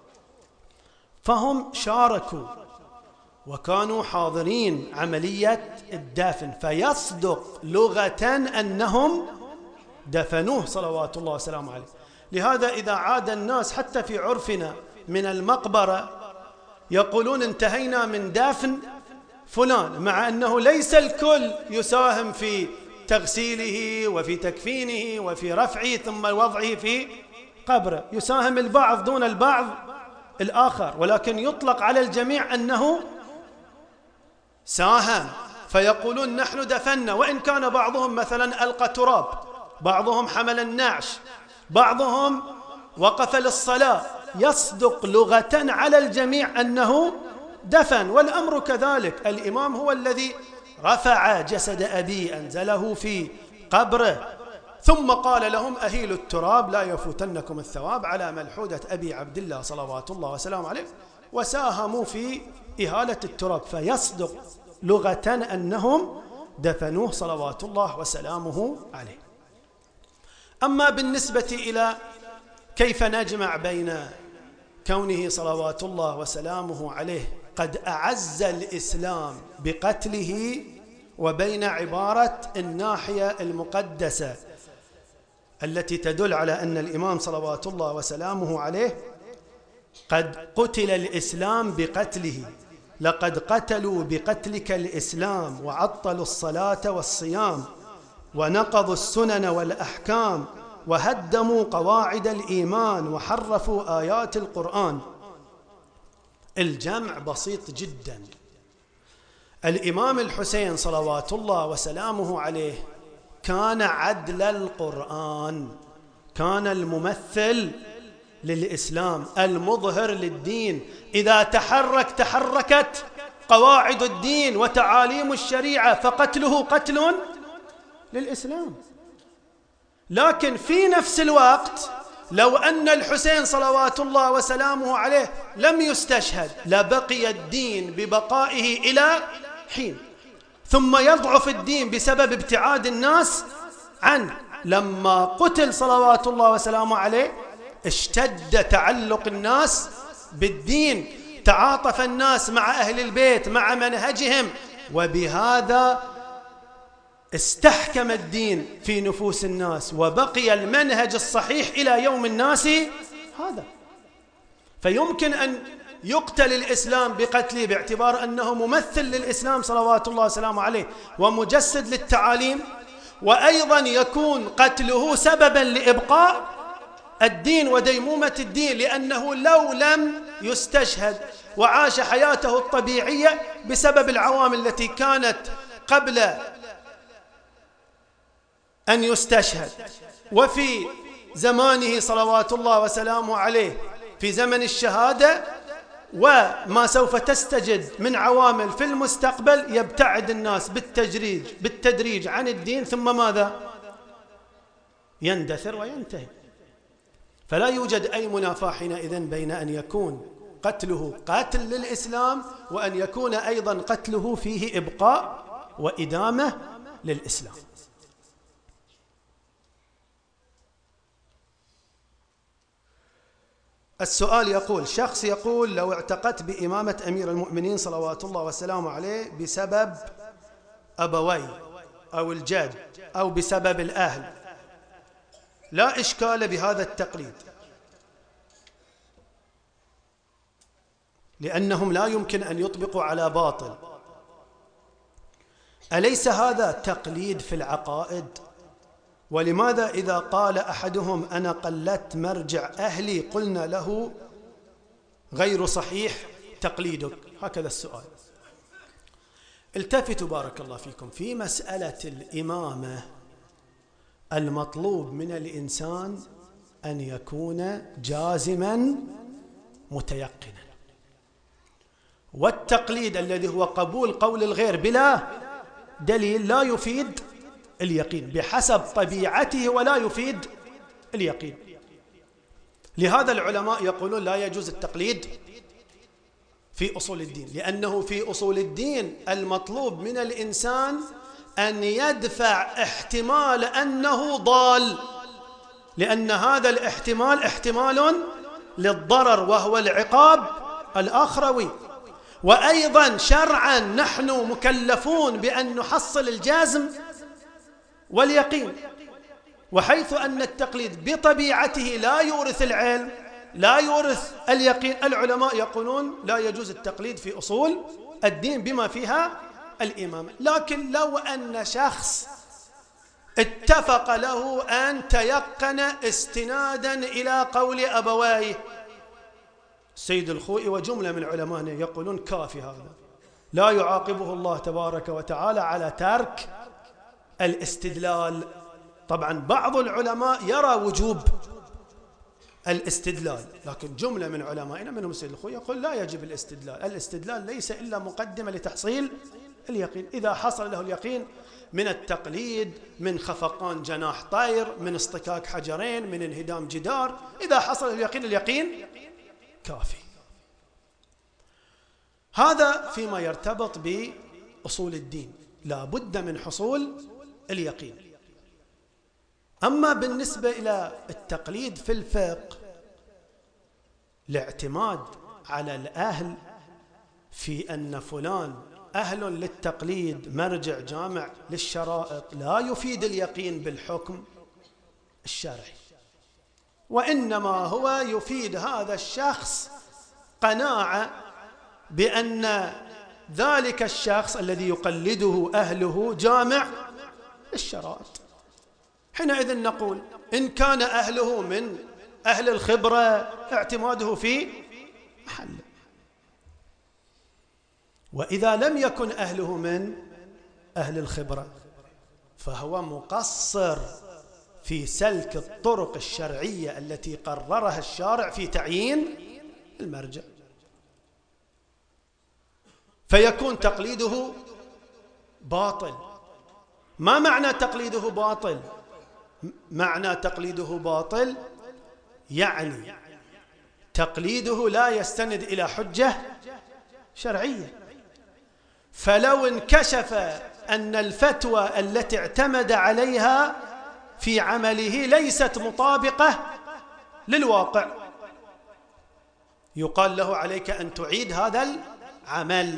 فهم شاركوا وكانوا حاضرين عملية الدفن، فيصدق لغة أنهم دفنوه صلوات الله وسلامه عليه. لهذا إذا عاد الناس حتى في عرفنا من المقبرة يقولون انتهينا من دفن فلان، مع أنه ليس الكل يساهم في تغسيله وفي تكفينه وفي رفعه ثم وضعه في قبره، يساهم البعض دون البعض الآخر، ولكن يطلق على الجميع أنه ساهم، فيقولون نحن دفنا، وإن كان بعضهم مثلا ألقى تراب، بعضهم حمل النعش، بعضهم وقف للصلاة، يصدق لغة على الجميع أنه دفن. والأمر كذلك، الإمام هو الذي رفع جسد أبي أنزله في قبره ثم قال لهم أهيلوا التراب لا يفوتنكم الثواب على ملحودة أبي عبد الله صلوات الله وسلامه عليه، وساهموا في إهالة التراب، فيصدق لغة أنهم دفنوه صلوات الله وسلامه عليه. أما بالنسبة إلى كيف نجمع بين كونه صلوات الله وسلامه عليه قد أعز الإسلام بقتله وبين عبارة الناحية المقدسة التي تدل على أن الإمام صلوات الله وسلامه عليه قد قتل الإسلام بقتله، لقد قتلوا بقتلك الإسلام وعطلوا الصلاة والصيام ونقضوا السنن والأحكام وهدموا قواعد الإيمان وحرفوا آيات القرآن. الجمع بسيط جدا. الإمام الحسين صلوات الله وسلامه عليه كان عدل القرآن، كان الممثل للإسلام، المظهر للدين، إذا تحركت قواعد الدين وتعاليم الشريعة فقتله قتل للإسلام. لكن في نفس الوقت لو أن الحسين صلوات الله وسلامه عليه لم يستشهد لبقي الدين ببقائه إلى حين، ثم يضعف الدين بسبب ابتعاد الناس عنه. لما قتل صلوات الله وسلامه عليه اشتد تعلق الناس بالدين، تعاطف الناس مع أهل البيت مع منهجهم، وبهذا استحكم الدين في نفوس الناس وبقي المنهج الصحيح إلى يوم الناس هذا. فيمكن أن يقتل الإسلام بقتله باعتبار أنه ممثل للإسلام صلوات الله وسلامه عليه ومجسد للتعاليم، وأيضا يكون قتله سببا لإبقاء الدين وديمومة الدين، لأنه لو لم يستشهد وعاش حياته الطبيعية بسبب العوامل التي كانت قبل أن يستشهد وفي زمانه صلوات الله وسلامه عليه في زمن الشهادة، وما سوف تستجد من عوامل في المستقبل يبتعد الناس بالتدريج عن الدين، ثم ماذا؟ يندثر وينتهي. فلا يوجد أي منافاة حينئذ بين أن يكون قتله قاتل للإسلام وأن يكون أيضا قتله فيه إبقاء وإدامة للإسلام. السؤال يقول: شخص يقول لو اعتقدت بإمامة أمير المؤمنين صلوات الله وسلامه عليه بسبب أبوي أو الجد أو بسبب الأهل لا إشكال بهذا التقليد، لأنهم لا يمكن أن يطبقوا على باطل. أليس هذا تقليد في العقائد؟ ولماذا إذا قال أحدهم أنا قلدت مرجع أهلي قلنا له غير صحيح تقليدك؟ هكذا السؤال. التفتوا بارك الله فيكم، في مسألة الإمامة المطلوب من الإنسان أن يكون جازما متيقنا، والتقليد الذي هو قبول قول الغير بلا دليل لا يفيد اليقين بحسب طبيعته ولا يفيد اليقين. لهذا العلماء يقولون لا يجوز التقليد في أصول الدين، لأنه في أصول الدين المطلوب من الإنسان أن يدفع احتمال أنه ضال، لأن هذا الاحتمال احتمال للضرر وهو العقاب الآخروي. وأيضا شرعا نحن مكلفون بأن نحصل الجازم واليقين، وحيث أن التقليد بطبيعته لا يورث العلم لا يورث اليقين، العلماء يقولون لا يجوز التقليد في أصول الدين بما فيها الإمامة. لكن لو أن شخص اتفق له أن تيقن استنادا إلى قول أبويه، السيد الخوئي وجملة من علمائنا يقولون كافي هذا، لا يعاقبه الله تبارك وتعالى على ترك الاستدلال. طبعا بعض العلماء يرى وجوب الاستدلال، لكن جملة من علمائنا منهم السيد الخوئي يقول لا يجب الاستدلال. الاستدلال ليس إلا مقدمة لتحصيل اليقين. إذا حصل له اليقين من التقليد، من خفقان جناح طير، من اصطكاك حجرين، من انهدام جدار، إذا حصل اليقين اليقين كافي. هذا فيما يرتبط بأصول الدين، لا بد من حصول اليقين. أما بالنسبة إلى التقليد في الفقه، الاعتماد على الأهل في أن فلان أهل للتقليد مرجع جامع للشرائط لا يفيد اليقين بالحكم الشرعي، وإنما هو يفيد هذا الشخص قناعة بأن ذلك الشخص الذي يقلده أهله جامع للشرائط. حينئذ نقول إن كان أهله من أهل الخبرة اعتماده في محله، وإذا لم يكن أهله من أهل الخبرة فهو مقصر في سلك الطرق الشرعية التي قررها الشارع في تعيين المرجع، فيكون تقليده باطل. ما معنى تقليده باطل؟ معنى تقليده باطل يعني تقليده لا يستند إلى حجة شرعية. فلو انكشف أن الفتوى التي اعتمد عليها في عمله ليست مطابقة للواقع، يقال له عليك أن تعيد هذا العمل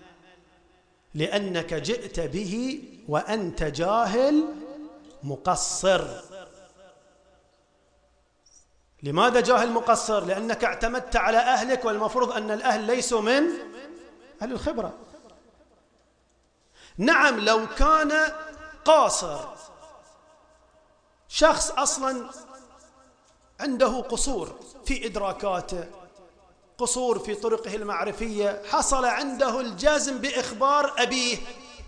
لأنك جئت به وأنت جاهل مقصر. لماذا جاهل مقصر؟ لأنك اعتمدت على أهلك، والمفروض أن الأهل ليسوا من أهل الخبرة. نعم لو كان قاصر، شخص أصلا عنده قصور في إدراكاته، قصور في طرقه المعرفية، حصل عنده الجزم بإخبار أبيه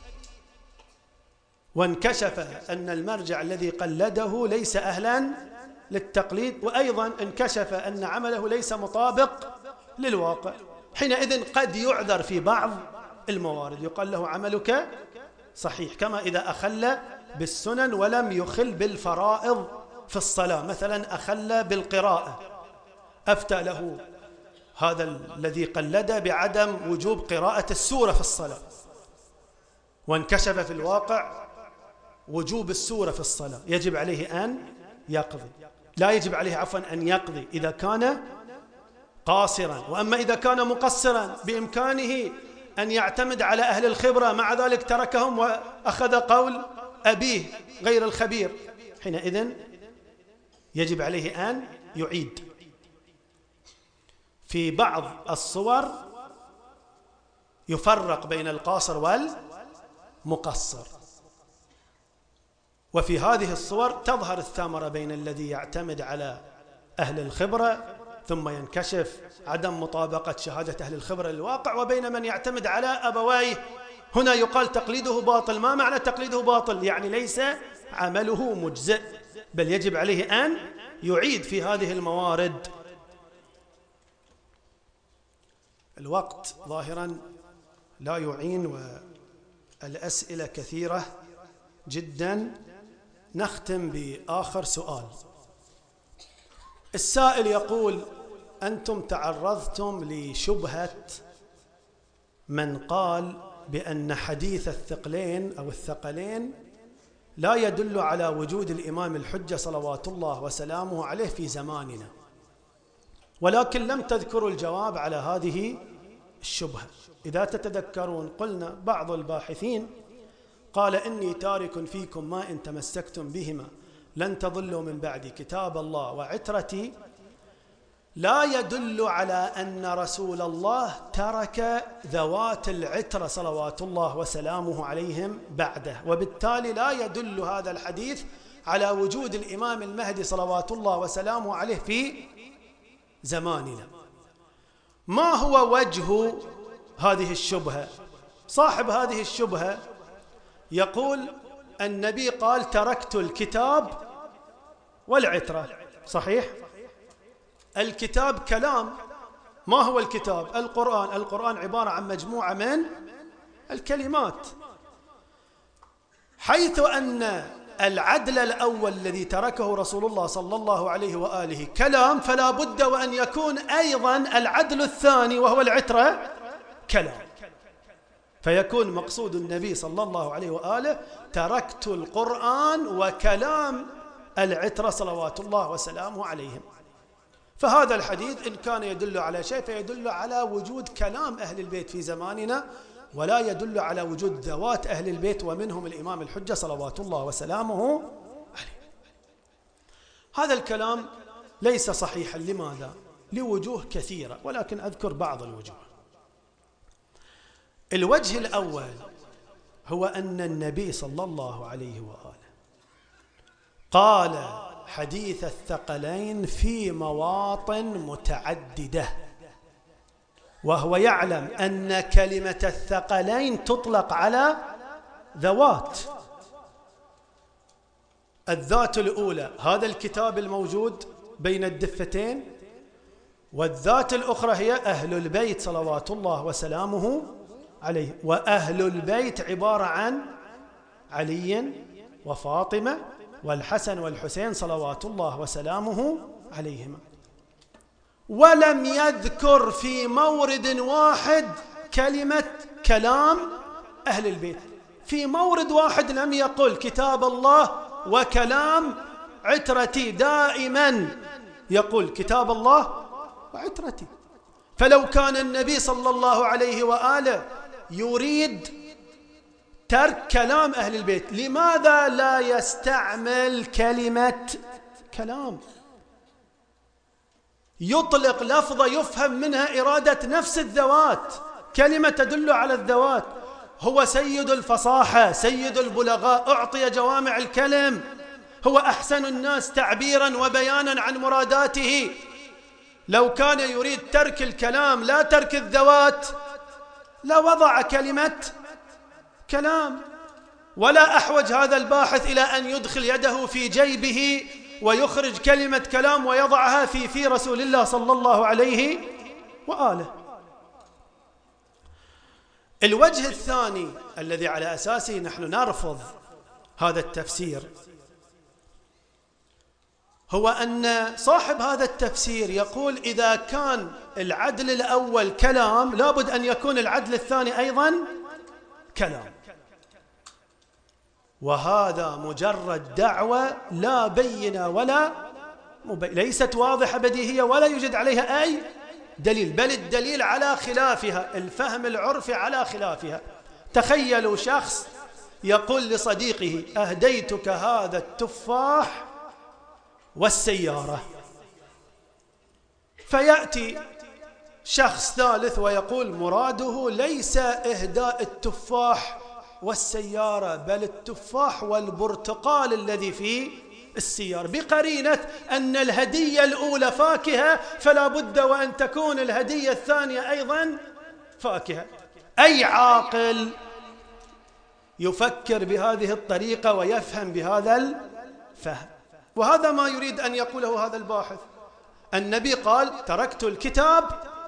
وانكشف أن المرجع الذي قلده ليس أهلا للتقليد، وأيضا انكشف أن عمله ليس مطابق للواقع، حينئذ قد يعذر في بعض الموارد، يقال له عملك صحيح، كما إذا أخل بالسنن ولم يخل بالفرائض في الصلاة، مثلا أخل بالقراءة، أفتى له هذا الذي قلد بعدم وجوب قراءة السورة في الصلاة، وانكشف في الواقع وجوب السورة في الصلاة، يجب عليه أن يقضي، لا يجب عليه عفوا أن يقضي إذا كان قاصرا. وأما إذا كان مقصرا بإمكانه أن يعتمد على أهل الخبرة، مع ذلك تركهم وأخذ قول أبيه غير الخبير، حينئذ يجب عليه أن يعيد. في بعض الصور يفرق بين القاصر والمقصر، وفي هذه الصور تظهر الثمرة بين الذي يعتمد على أهل الخبرة ثم ينكشف عدم مطابقة شهادة أهل الخبرة للواقع، وبين من يعتمد على أبويه. هنا يقال تقليده باطل. ما معنى تقليده باطل؟ يعني ليس عمله مجزئ، بل يجب عليه أن يعيد في هذه الموارد. الوقت ظاهرا لا يعين والأسئلة كثيرة جدا. نختم بآخر سؤال. السائل يقول: أنتم تعرضتم لشبهة من قال بأن حديث الثقلين أو الثقلين لا يدل على وجود الإمام الحجة صلوات الله وسلامه عليه في زماننا، ولكن لم تذكروا الجواب على هذه الشبهة. إذا تتذكرون قلنا بعض الباحثين قال: إني تارك فيكم ما إن تمسكتم بهما لن تضلوا من بعدي كتاب الله وعترتي، لا يدل على أن رسول الله ترك ذوات العترة صلوات الله وسلامه عليهم بعده، وبالتالي لا يدل هذا الحديث على وجود الإمام المهدي صلوات الله وسلامه عليه في زماننا. ما هو وجه هذه الشبهة؟ صاحب هذه الشبهة يقول: النبي قال: تركت الكتاب والعترة. صحيح؟ الكتاب كلام. ما هو الكتاب؟ القرآن. القرآن عبارة عن مجموعة من الكلمات، حيث أن العدل الأول الذي تركه رسول الله صلى الله عليه وآله كلام، فلا بد وأن يكون أيضا العدل الثاني وهو العترة كلام، فيكون مقصود النبي صلى الله عليه وآله: تركت القرآن وكلام العترة صلوات الله وسلامه عليهم. فهذا الحديث إن كان يدل على شيء فيدل على وجود كلام أهل البيت في زماننا، ولا يدل على وجود ذوات أهل البيت ومنهم الإمام الحجة صلوات الله وسلامه عليه. هذا الكلام ليس صحيحا. لماذا؟ لوجوه كثيرة، ولكن أذكر بعض الوجوه. الوجه الأول هو أن النبي صلى الله عليه وآله قال حديث الثقلين في مواطن متعددة، وهو يعلم أن كلمة الثقلين تطلق على ذوات. الذات الأولى هذا الكتاب الموجود بين الدفتين، والذات الأخرى هي أهل البيت صلوات الله وسلامه عليه. وأهل البيت عبارة عن علي وفاطمة والحسن والحسين صلوات الله وسلامه عليهما. ولم يذكر في مورد واحد كلمة كلام أهل البيت. في مورد واحد لم يقل كتاب الله وكلام عترتي، دائما يقول كتاب الله وعترتي. فلو كان النبي صلى الله عليه وآله يريد ترك كلام أهل البيت، لماذا لا يستعمل كلمة كلام؟ يطلق لفظة يفهم منها إرادة نفس الذوات، كلمة تدل على الذوات. هو سيد الفصاحة، سيد البلغاء، أعطي جوامع الكلم، هو أحسن الناس تعبيرا وبيانا عن مراداته. لو كان يريد ترك الكلام لا ترك الذوات لوضع كلمة كلام. ولا أحوج هذا الباحث إلى أن يدخل يده في جيبه ويخرج كلمة كلام ويضعها في رسول الله صلى الله عليه وآله. الوجه الثاني الذي على أساسه نحن نرفض هذا التفسير هو أن صاحب هذا التفسير يقول إذا كان العدل الأول كلام لابد أن يكون العدل الثاني أيضا كلام، وهذا مجرد دعوة لا بينة ولا ليست واضحة بديهية ولا يوجد عليها أي دليل، بل الدليل على خلافها، الفهم العرفي على خلافها. تخيلوا شخص يقول لصديقه أهديتك هذا التفاح والسيارة، فيأتي شخص ثالث ويقول مراده ليس إهداء التفاح والسيارة بل التفاح والبرتقال الذي في السيارة، بقرينة أن الهدية الأولى فاكهة فلا بد وأن تكون الهدية الثانية أيضا فاكهة. أي عاقل يفكر بهذه الطريقة ويفهم بهذا الفهم؟ وهذا ما يريد أن يقوله هذا الباحث. النبي قال تركت الكتاب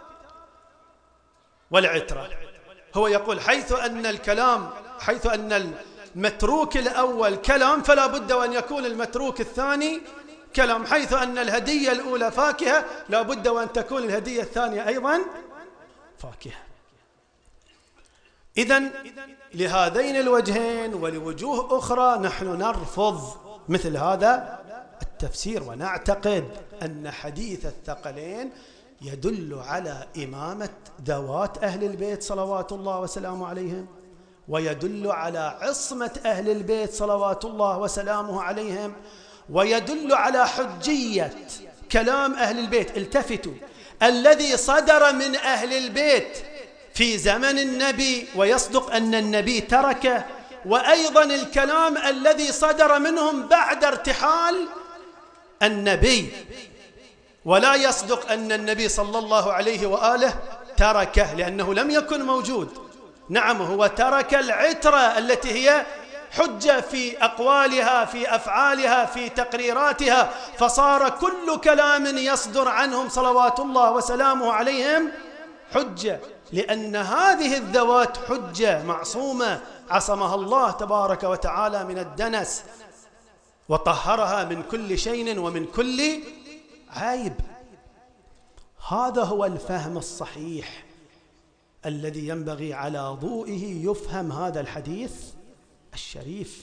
والعترة، هو يقول حيث أن المتروك الأول كلام فلا بد وأن يكون المتروك الثاني كلام، حيث أن الهدية الأولى فاكهة لا بد وأن تكون الهدية الثانية أيضا فاكهة. إذن لهذين الوجهين ولوجوه أخرى نحن نرفض مثل هذا التفسير، ونعتقد أن حديث الثقلين يدل على إمامة ذوات أهل البيت صلوات الله وسلامه عليهم، ويدل على عصمة أهل البيت صلوات الله وسلامه عليهم، ويدل على حجية كلام أهل البيت. التفتوا، الذي صدر من أهل البيت في زمن النبي ويصدق أن النبي تركه، وأيضا الكلام الذي صدر منهم بعد ارتحال النبي، ولا يصدق أن النبي صلى الله عليه وآله تركه لأنه لم يكن موجود. نعم، هو ترك العترة التي هي حجة في أقوالها في أفعالها في تقريراتها، فصار كل كلام يصدر عنهم صلوات الله وسلامه عليهم حجة، لأن هذه الذوات حجة معصومة عصمها الله تبارك وتعالى من الدنس وطهرها من كل شين ومن كل عيب. هذا هو الفهم الصحيح الذي ينبغي على ضوئه يفهم هذا الحديث الشريف.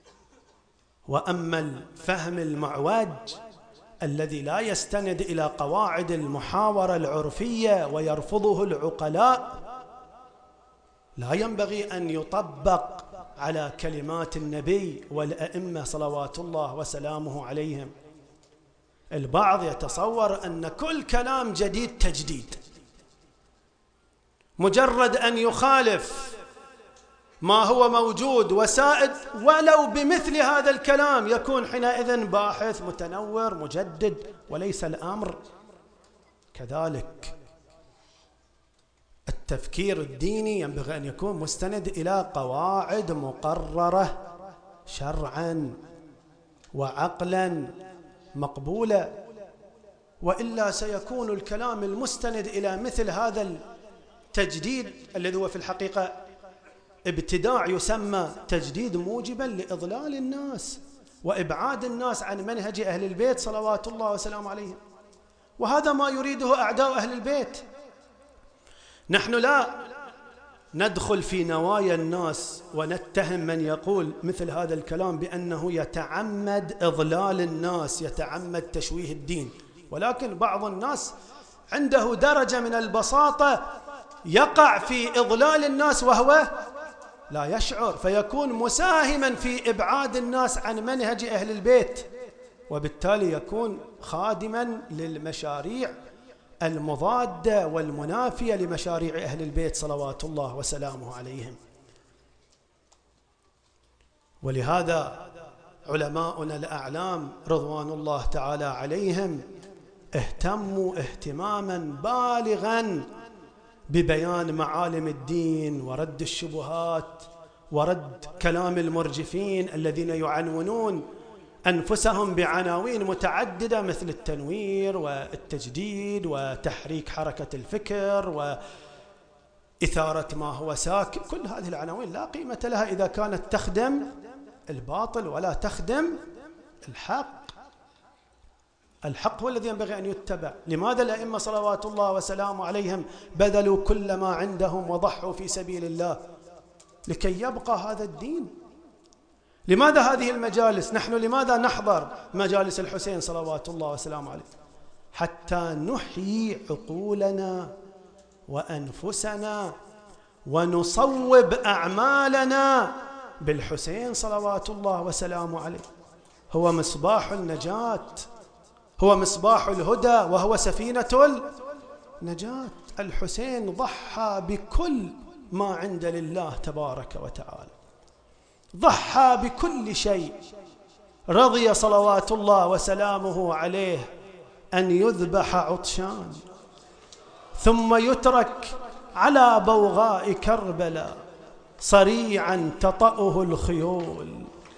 وأما الفهم المعوج الذي لا يستند إلى قواعد المحاورة العرفية ويرفضه العقلاء لا ينبغي أن يطبق على كلمات النبي والأئمة صلوات الله وسلامه عليهم. البعض يتصور أن كل كلام جديد تجديد، مجرد أن يخالف ما هو موجود وسائد ولو بمثل هذا الكلام يكون حينئذ باحث متنور مجدد، وليس الأمر كذلك. التفكير الديني ينبغي أن يكون مستند إلى قواعد مقررة شرعا وعقلا مقبولة، وإلا سيكون الكلام المستند إلى مثل هذا التجديد الذي هو في الحقيقة ابتداع يسمى تجديد موجبا لإضلال الناس وإبعاد الناس عن منهج أهل البيت صلوات الله وسلامه عليهم. وهذا ما يريده أعداء أهل البيت. نحن لا ندخل في نوايا الناس ونتهم من يقول مثل هذا الكلام بأنه يتعمد إضلال الناس، يتعمد تشويه الدين، ولكن بعض الناس عنده درجة من البساطة يقع في إضلال الناس وهو لا يشعر، فيكون مساهما في إبعاد الناس عن منهج أهل البيت، وبالتالي يكون خادما للمشاريع المضادة والمنافية لمشاريع أهل البيت صلوات الله وسلامه عليهم. ولهذا علماؤنا الأعلام رضوان الله تعالى عليهم اهتموا اهتماما بالغا ببيان معالم الدين ورد الشبهات ورد كلام المرجفين الذين يعنونون أنفسهم بعناوين متعددة مثل التنوير والتجديد وتحريك حركة الفكر إثارة ما هو ساكن، كل هذه العناوين لا قيمة لها إذا كانت تخدم الباطل ولا تخدم الحق. الحق هو الذي ينبغي أن يتبع. لماذا الأئمة صلوات الله وسلامه عليهم بذلوا كل ما عندهم وضحوا في سبيل الله لكي يبقى هذا الدين؟ لماذا هذه المجالس؟ نحن لماذا نحضر مجالس الحسين صلوات الله وسلامه عليه؟ حتى نحيي عقولنا وأنفسنا ونصوب أعمالنا بالحسين صلوات الله وسلامه عليه. هو مصباح النجاة، هو مصباح الهدى، وهو سفينة النجاة. الحسين ضحى بكل ما عند لله تبارك وتعالى، ضحى بكل شيء. رضي صلوات الله وسلامه عليه أن يذبح عطشان ثم يترك على بوغاء كربلاء صريعا تطأه الخيول.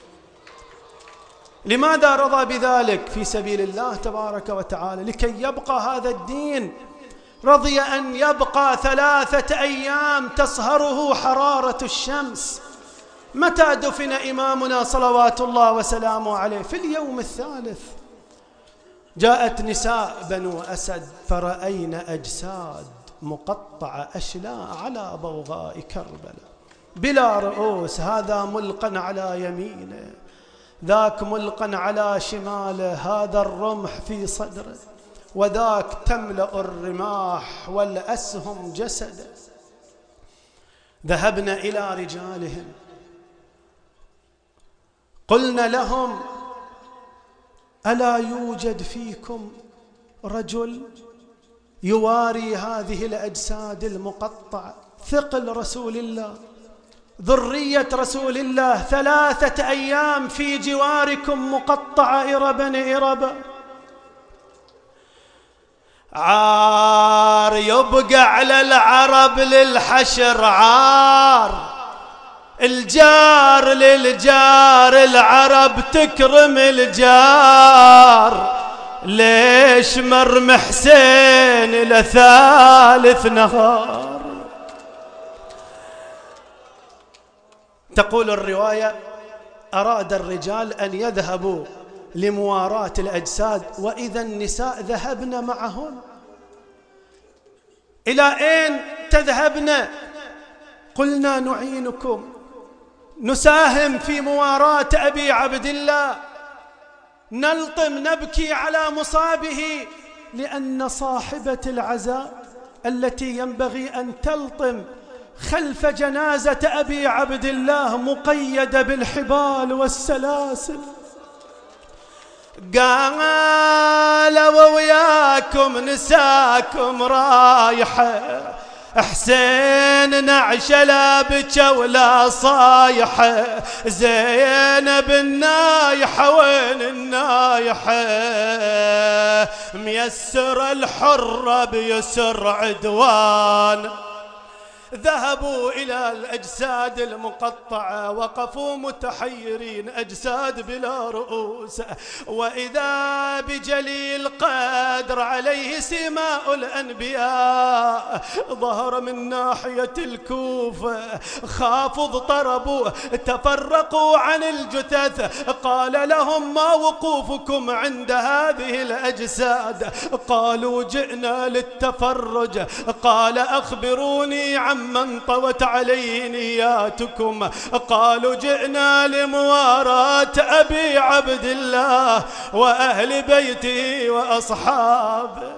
لماذا رضى بذلك؟ في سبيل الله تبارك وتعالى، لكي يبقى هذا الدين. رضي أن يبقى 3 أيام تصهره حرارة الشمس. متى دفن إمامنا صلوات الله وسلامه عليه؟ في اليوم الثالث. جاءت نساء بنو أسد فرأين أجساد مقطع أشلاء على بوغاء كربلاء بلا رؤوس، هذا ملقا على يمينه، ذاك ملقا على شماله، هذا الرمح في صدره، وذاك تملأ الرماح والأسهم جسده. ذهبنا إلى رجالهم قلنا لهم: ألا يوجد فيكم رجل يواري هذه الأجساد المقطعة؟ ثقل رسول الله، ذرية رسول الله، 3 أيام في جواركم مقطعة إربا إربا. عار يبقى على العرب للحشر عار، الجار للجار، العرب تكرم الجار. ليش مرمي حسين لثالث نهار؟ تقول الرواية: أراد الرجال أن يذهبوا لمواراة الأجساد وإذا النساء ذهبن معهم. إلى أين تذهبن؟ قلنا: نعينكم، نساهم في مواراة أبي عبد الله، نلطم نبكي على مصابه، لأن صاحبة العزاء التي ينبغي أن تلطم خلف جنازة أبي عبد الله مقيدة بالحبال والسلاسل. قال: ووياكم نساكم رايحة، حسين نعش لا بكى ولا صايحة، زينب النايحة وين النايحة؟ ميسر الحرة بيسر عدوان. ذهبوا إلى الأجساد المقطعة، وقفوا متحيرين، أجساد بلا رؤوس، وإذا بجليل قدر عليه سماء الأنبياء ظهر من ناحية الكوفة. خافوا اضطربوا تفرقوا عن الجثث. قال لهم: ما وقوفكم عند هذه الأجساد؟ قالوا: جئنا للتفرج. قال: أخبروني عمن طوت عليه نياتكم. قالوا: جئنا لمواراة أبي عبد الله وأهل بيته وأصحابه.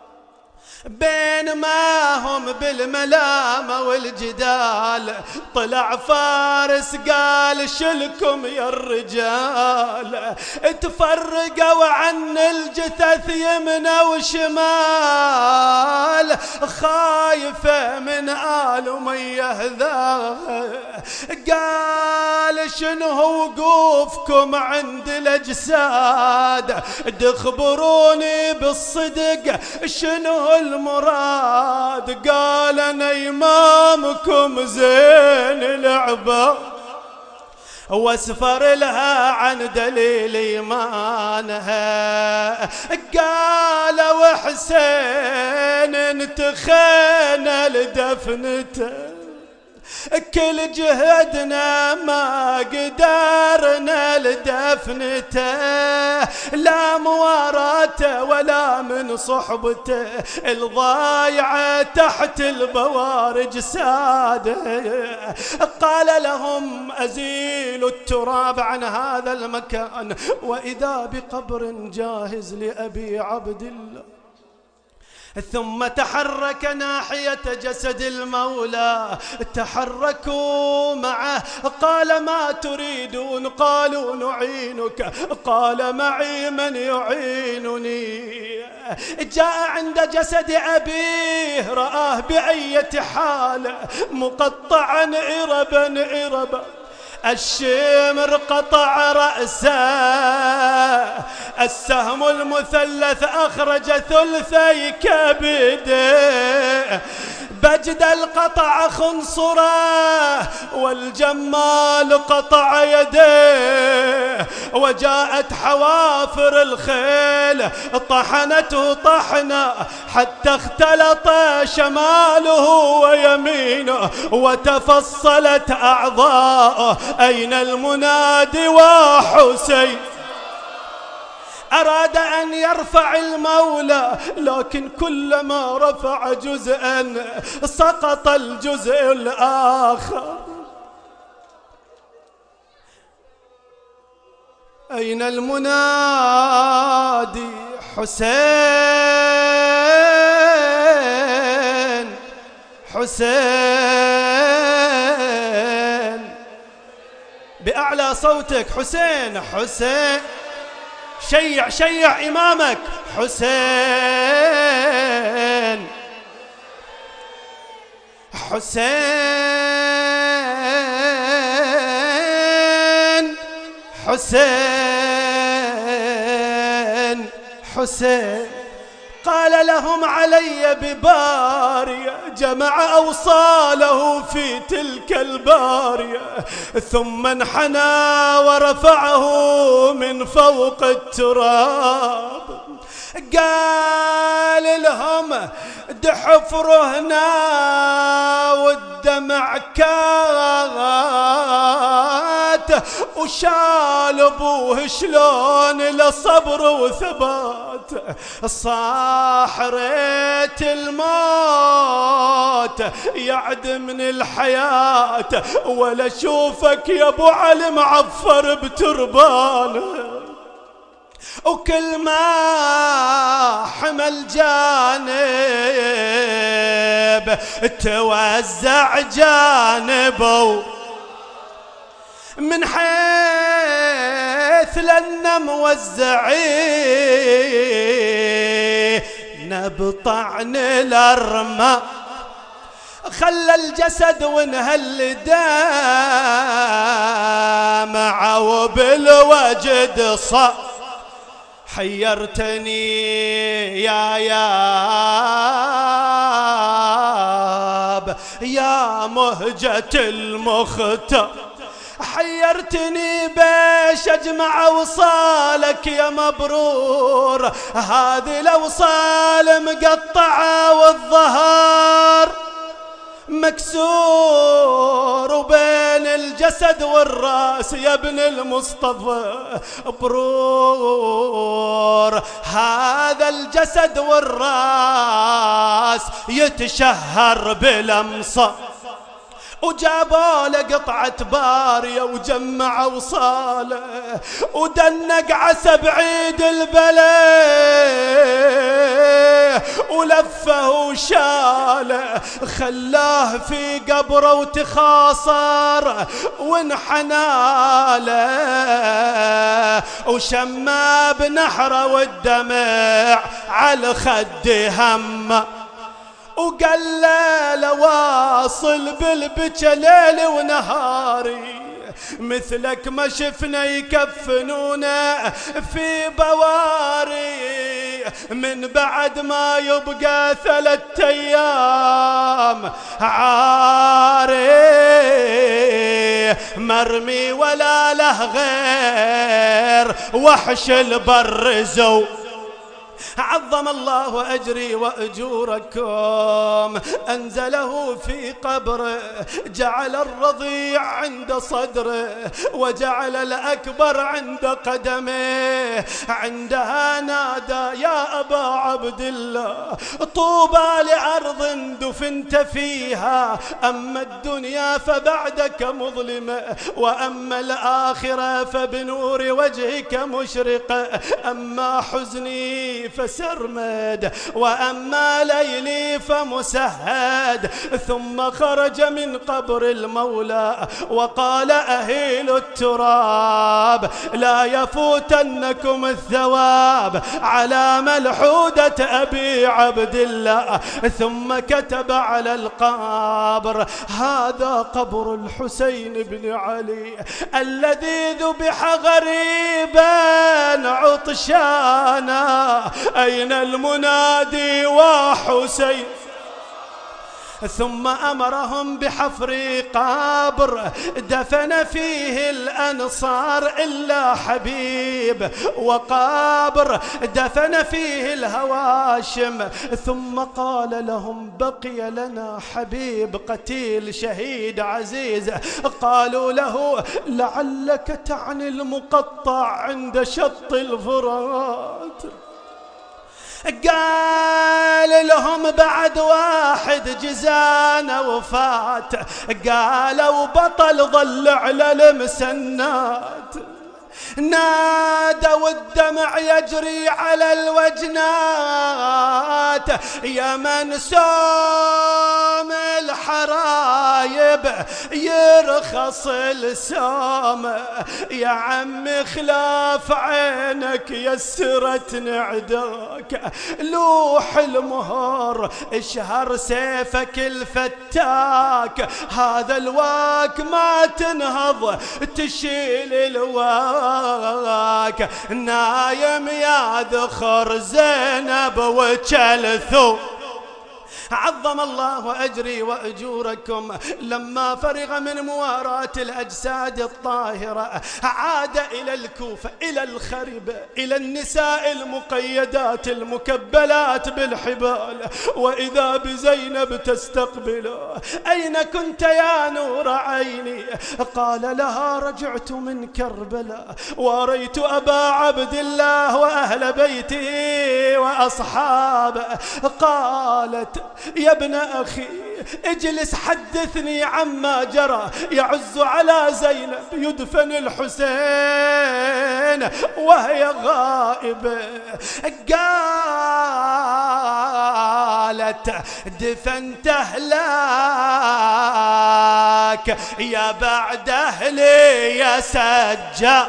بينما هم بالملامة والجدال طلع فارس قال: شلكم يا الرجال؟ تفرقوا عن الجثث يمنى وشمال، خايفة من آل أمية ذا. قال: شنو وقوفكم عند الأجساد؟ تخبروني بالصدق شنو المراد؟ قال: أنا إمامكم زين العباد، واسفر لها عن دليل إيمانها. قالوا حسين انتخينا لدفنته، كل جهدنا ما قدرنا لدفنته، لا مواراته ولا من صحبته، الضايعة تحت البوارج ساده. قال لهم أزيلوا التراب عن هذا المكان وإذا بقبر جاهز لأبي عبد الله. ثم تحرك ناحية جسد المولى، تحركوا معه. قال ما تريدون؟ قالوا نعينك. قال معي من يعينني. جاء عند جسد أبيه، رآه بأية حال، مقطعا إربا إربا، الشمر قطع رأسه، السهم المثلث أخرج ثلثي كبده، بجد القطع خنصره، والجمال قطع يديه، وجاءت حوافر الخيل طحنته طحنا حتى اختلط شماله ويمينه وتفصلت أعضاءه. أين المنادي وحسين؟ أراد أن يرفع المولى، لكن كلما رفع جزءا سقط الجزء الآخر. أين المنادي؟ حسين حسين، بأعلى صوتك، حسين حسين، شيع شيع إمامك، حسين حسين حسين حسين. قال لهم علي ببارية، جمع أوصاله في تلك البارية، ثم انحنى ورفعه من فوق التراب. قال لهم دحفره هنا والدمع كات، وشال ابوه شلون لصبر وثبات. صاح ريت الموت يعد من الحياة، ولا شوفك يا ابو علي معفر بتربانه، وكل ما حمل جانب توزع جانبه، من حيث لنا موزعين نبطعن الأرمى. خلى الجسد وانهل دمع وبالوجد صار. حيرتني يا ياب يا مهجة المختار، حيرتني بيش اجمع اوصالك يا مبرور. هذه الاوصال مقطعة والظهر مكسور، وبين الجسد والراس يا ابن المصطفى برور. هذا الجسد والراس يتشهر بلمصة، وجابوا له قطعة بارية وجمع وصاله، ودنق عسى بعيد البلد ولفه وشاله، خلاه في قبره وتخاصر وانحناله، وشمى بنحره والدمع على خده همه، وقال له واصل بالبكى ليل ونهاري، مثلك ما شفنا يكفنونا في بواري، من بعد ما يبقى 3 أيام عاري. مرمي ولا له غير وحش البر زو. عظم الله أجري وأجوركم، أنزله في قبره، جعل الرضيع عند صدره وجعل الأكبر عند قدمه. عندها نادى يا أبا عبد الله طوبى لأرض دفنت فيها، أما الدنيا فبعدك مظلمة، وأما الآخرة فبنور وجهك مشرقة، أما حزني فسرمد، وأما ليلي فمسهد. ثم خرج من قبر المولى وقال أهيل التراب لا يفوتنكم الثواب على ملحودة أبي عبد الله. ثم كتب على القبر هذا قبر الحسين بن علي الذي ذبح غريبا عطشانا، أين المنادي وحسين؟ ثم أمرهم بحفر قبر دفن فيه الأنصار إلا حبيب، وقبر دفن فيه الهواشم. ثم قال لهم بقي لنا حبيب قتيل شهيد عزيز. قالوا له لعلك تعني المقطع عند شط الفرات. قال لهم بعد واحد جزانا وفات. قالوا بطل ظل على المسنات. نادوا الدمع يجري على الوجنات يا من سام الحرايب يرخص السام. يا عم خلاف عينك يسرت نعداك، لوح المهر اشهر سيفك الفتاك. هذا الواك ما تنهض تشيل الواك، نايم يا ذخر زينب وجلثو. عظم الله أجري وأجوركم. لما فرغ من مواراة الأجساد الطاهرة عاد إلى الكوفة، إلى الخربة، إلى النساء المقيدات المكبلات بالحبال، وإذا بزينب تستقبله. أين كنت يا نور عيني؟ قال لها رجعت من كربلاء وريت أبا عبد الله وأهل بيته وأصحابه. قالت يا ابن أخي اجلس حدثني عما جرى. يعز على زينب يدفن الحسين وهي غائبة. قالت دفنت أهلاك يا بعد أهلي يا سجا،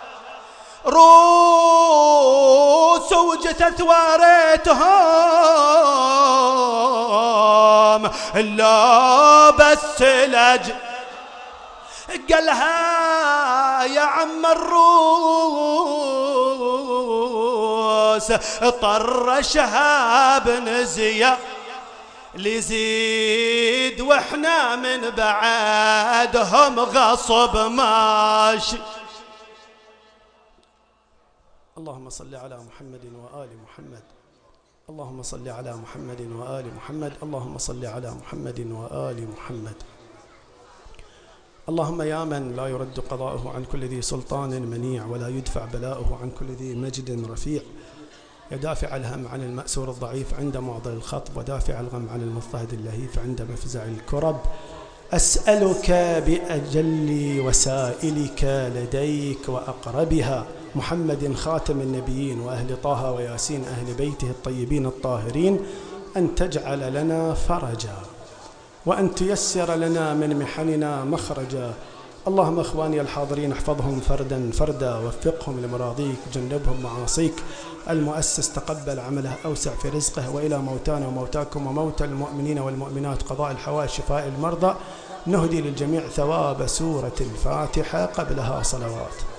روس وجتت واريتهم لا بس لج. قالها يا عم الروس طر شهاب نزيا ليزيد واحنا من بعدهم غصب ماشي. اللهم صل على محمد وآل محمد. اللهم صل على محمد وآل محمد. اللهم صل على محمد وآل محمد. اللهم يا من لا يرد قضاؤه عن كل ذي سلطان منيع ولا يدفع بلاؤه عن كل ذي مجد رفيع، يا دافع الهم عن المأسور الضعيف عند معضل الخطب، ودافع الغم عن المضطهد اللهيف عند مفزع الكرب، أسألك بأجل وسائلك لديك وأقربها محمد خاتم النبيين وأهل طه وياسين أهل بيته الطيبين الطاهرين أن تجعل لنا فرجا وأن تيسر لنا من محننا مخرجا. اللهم أخواني الحاضرين احفظهم فردا فردا، وفقهم لمراضيك، جنبهم معاصيك. المؤسس تقبل عمله، أوسع في رزقه. وإلى موتانا وموتاكم وموتى المؤمنين والمؤمنات قضاء الحوائج شفاء المرضى، نهدي للجميع ثواب سورة الفاتحة قبلها صلوات.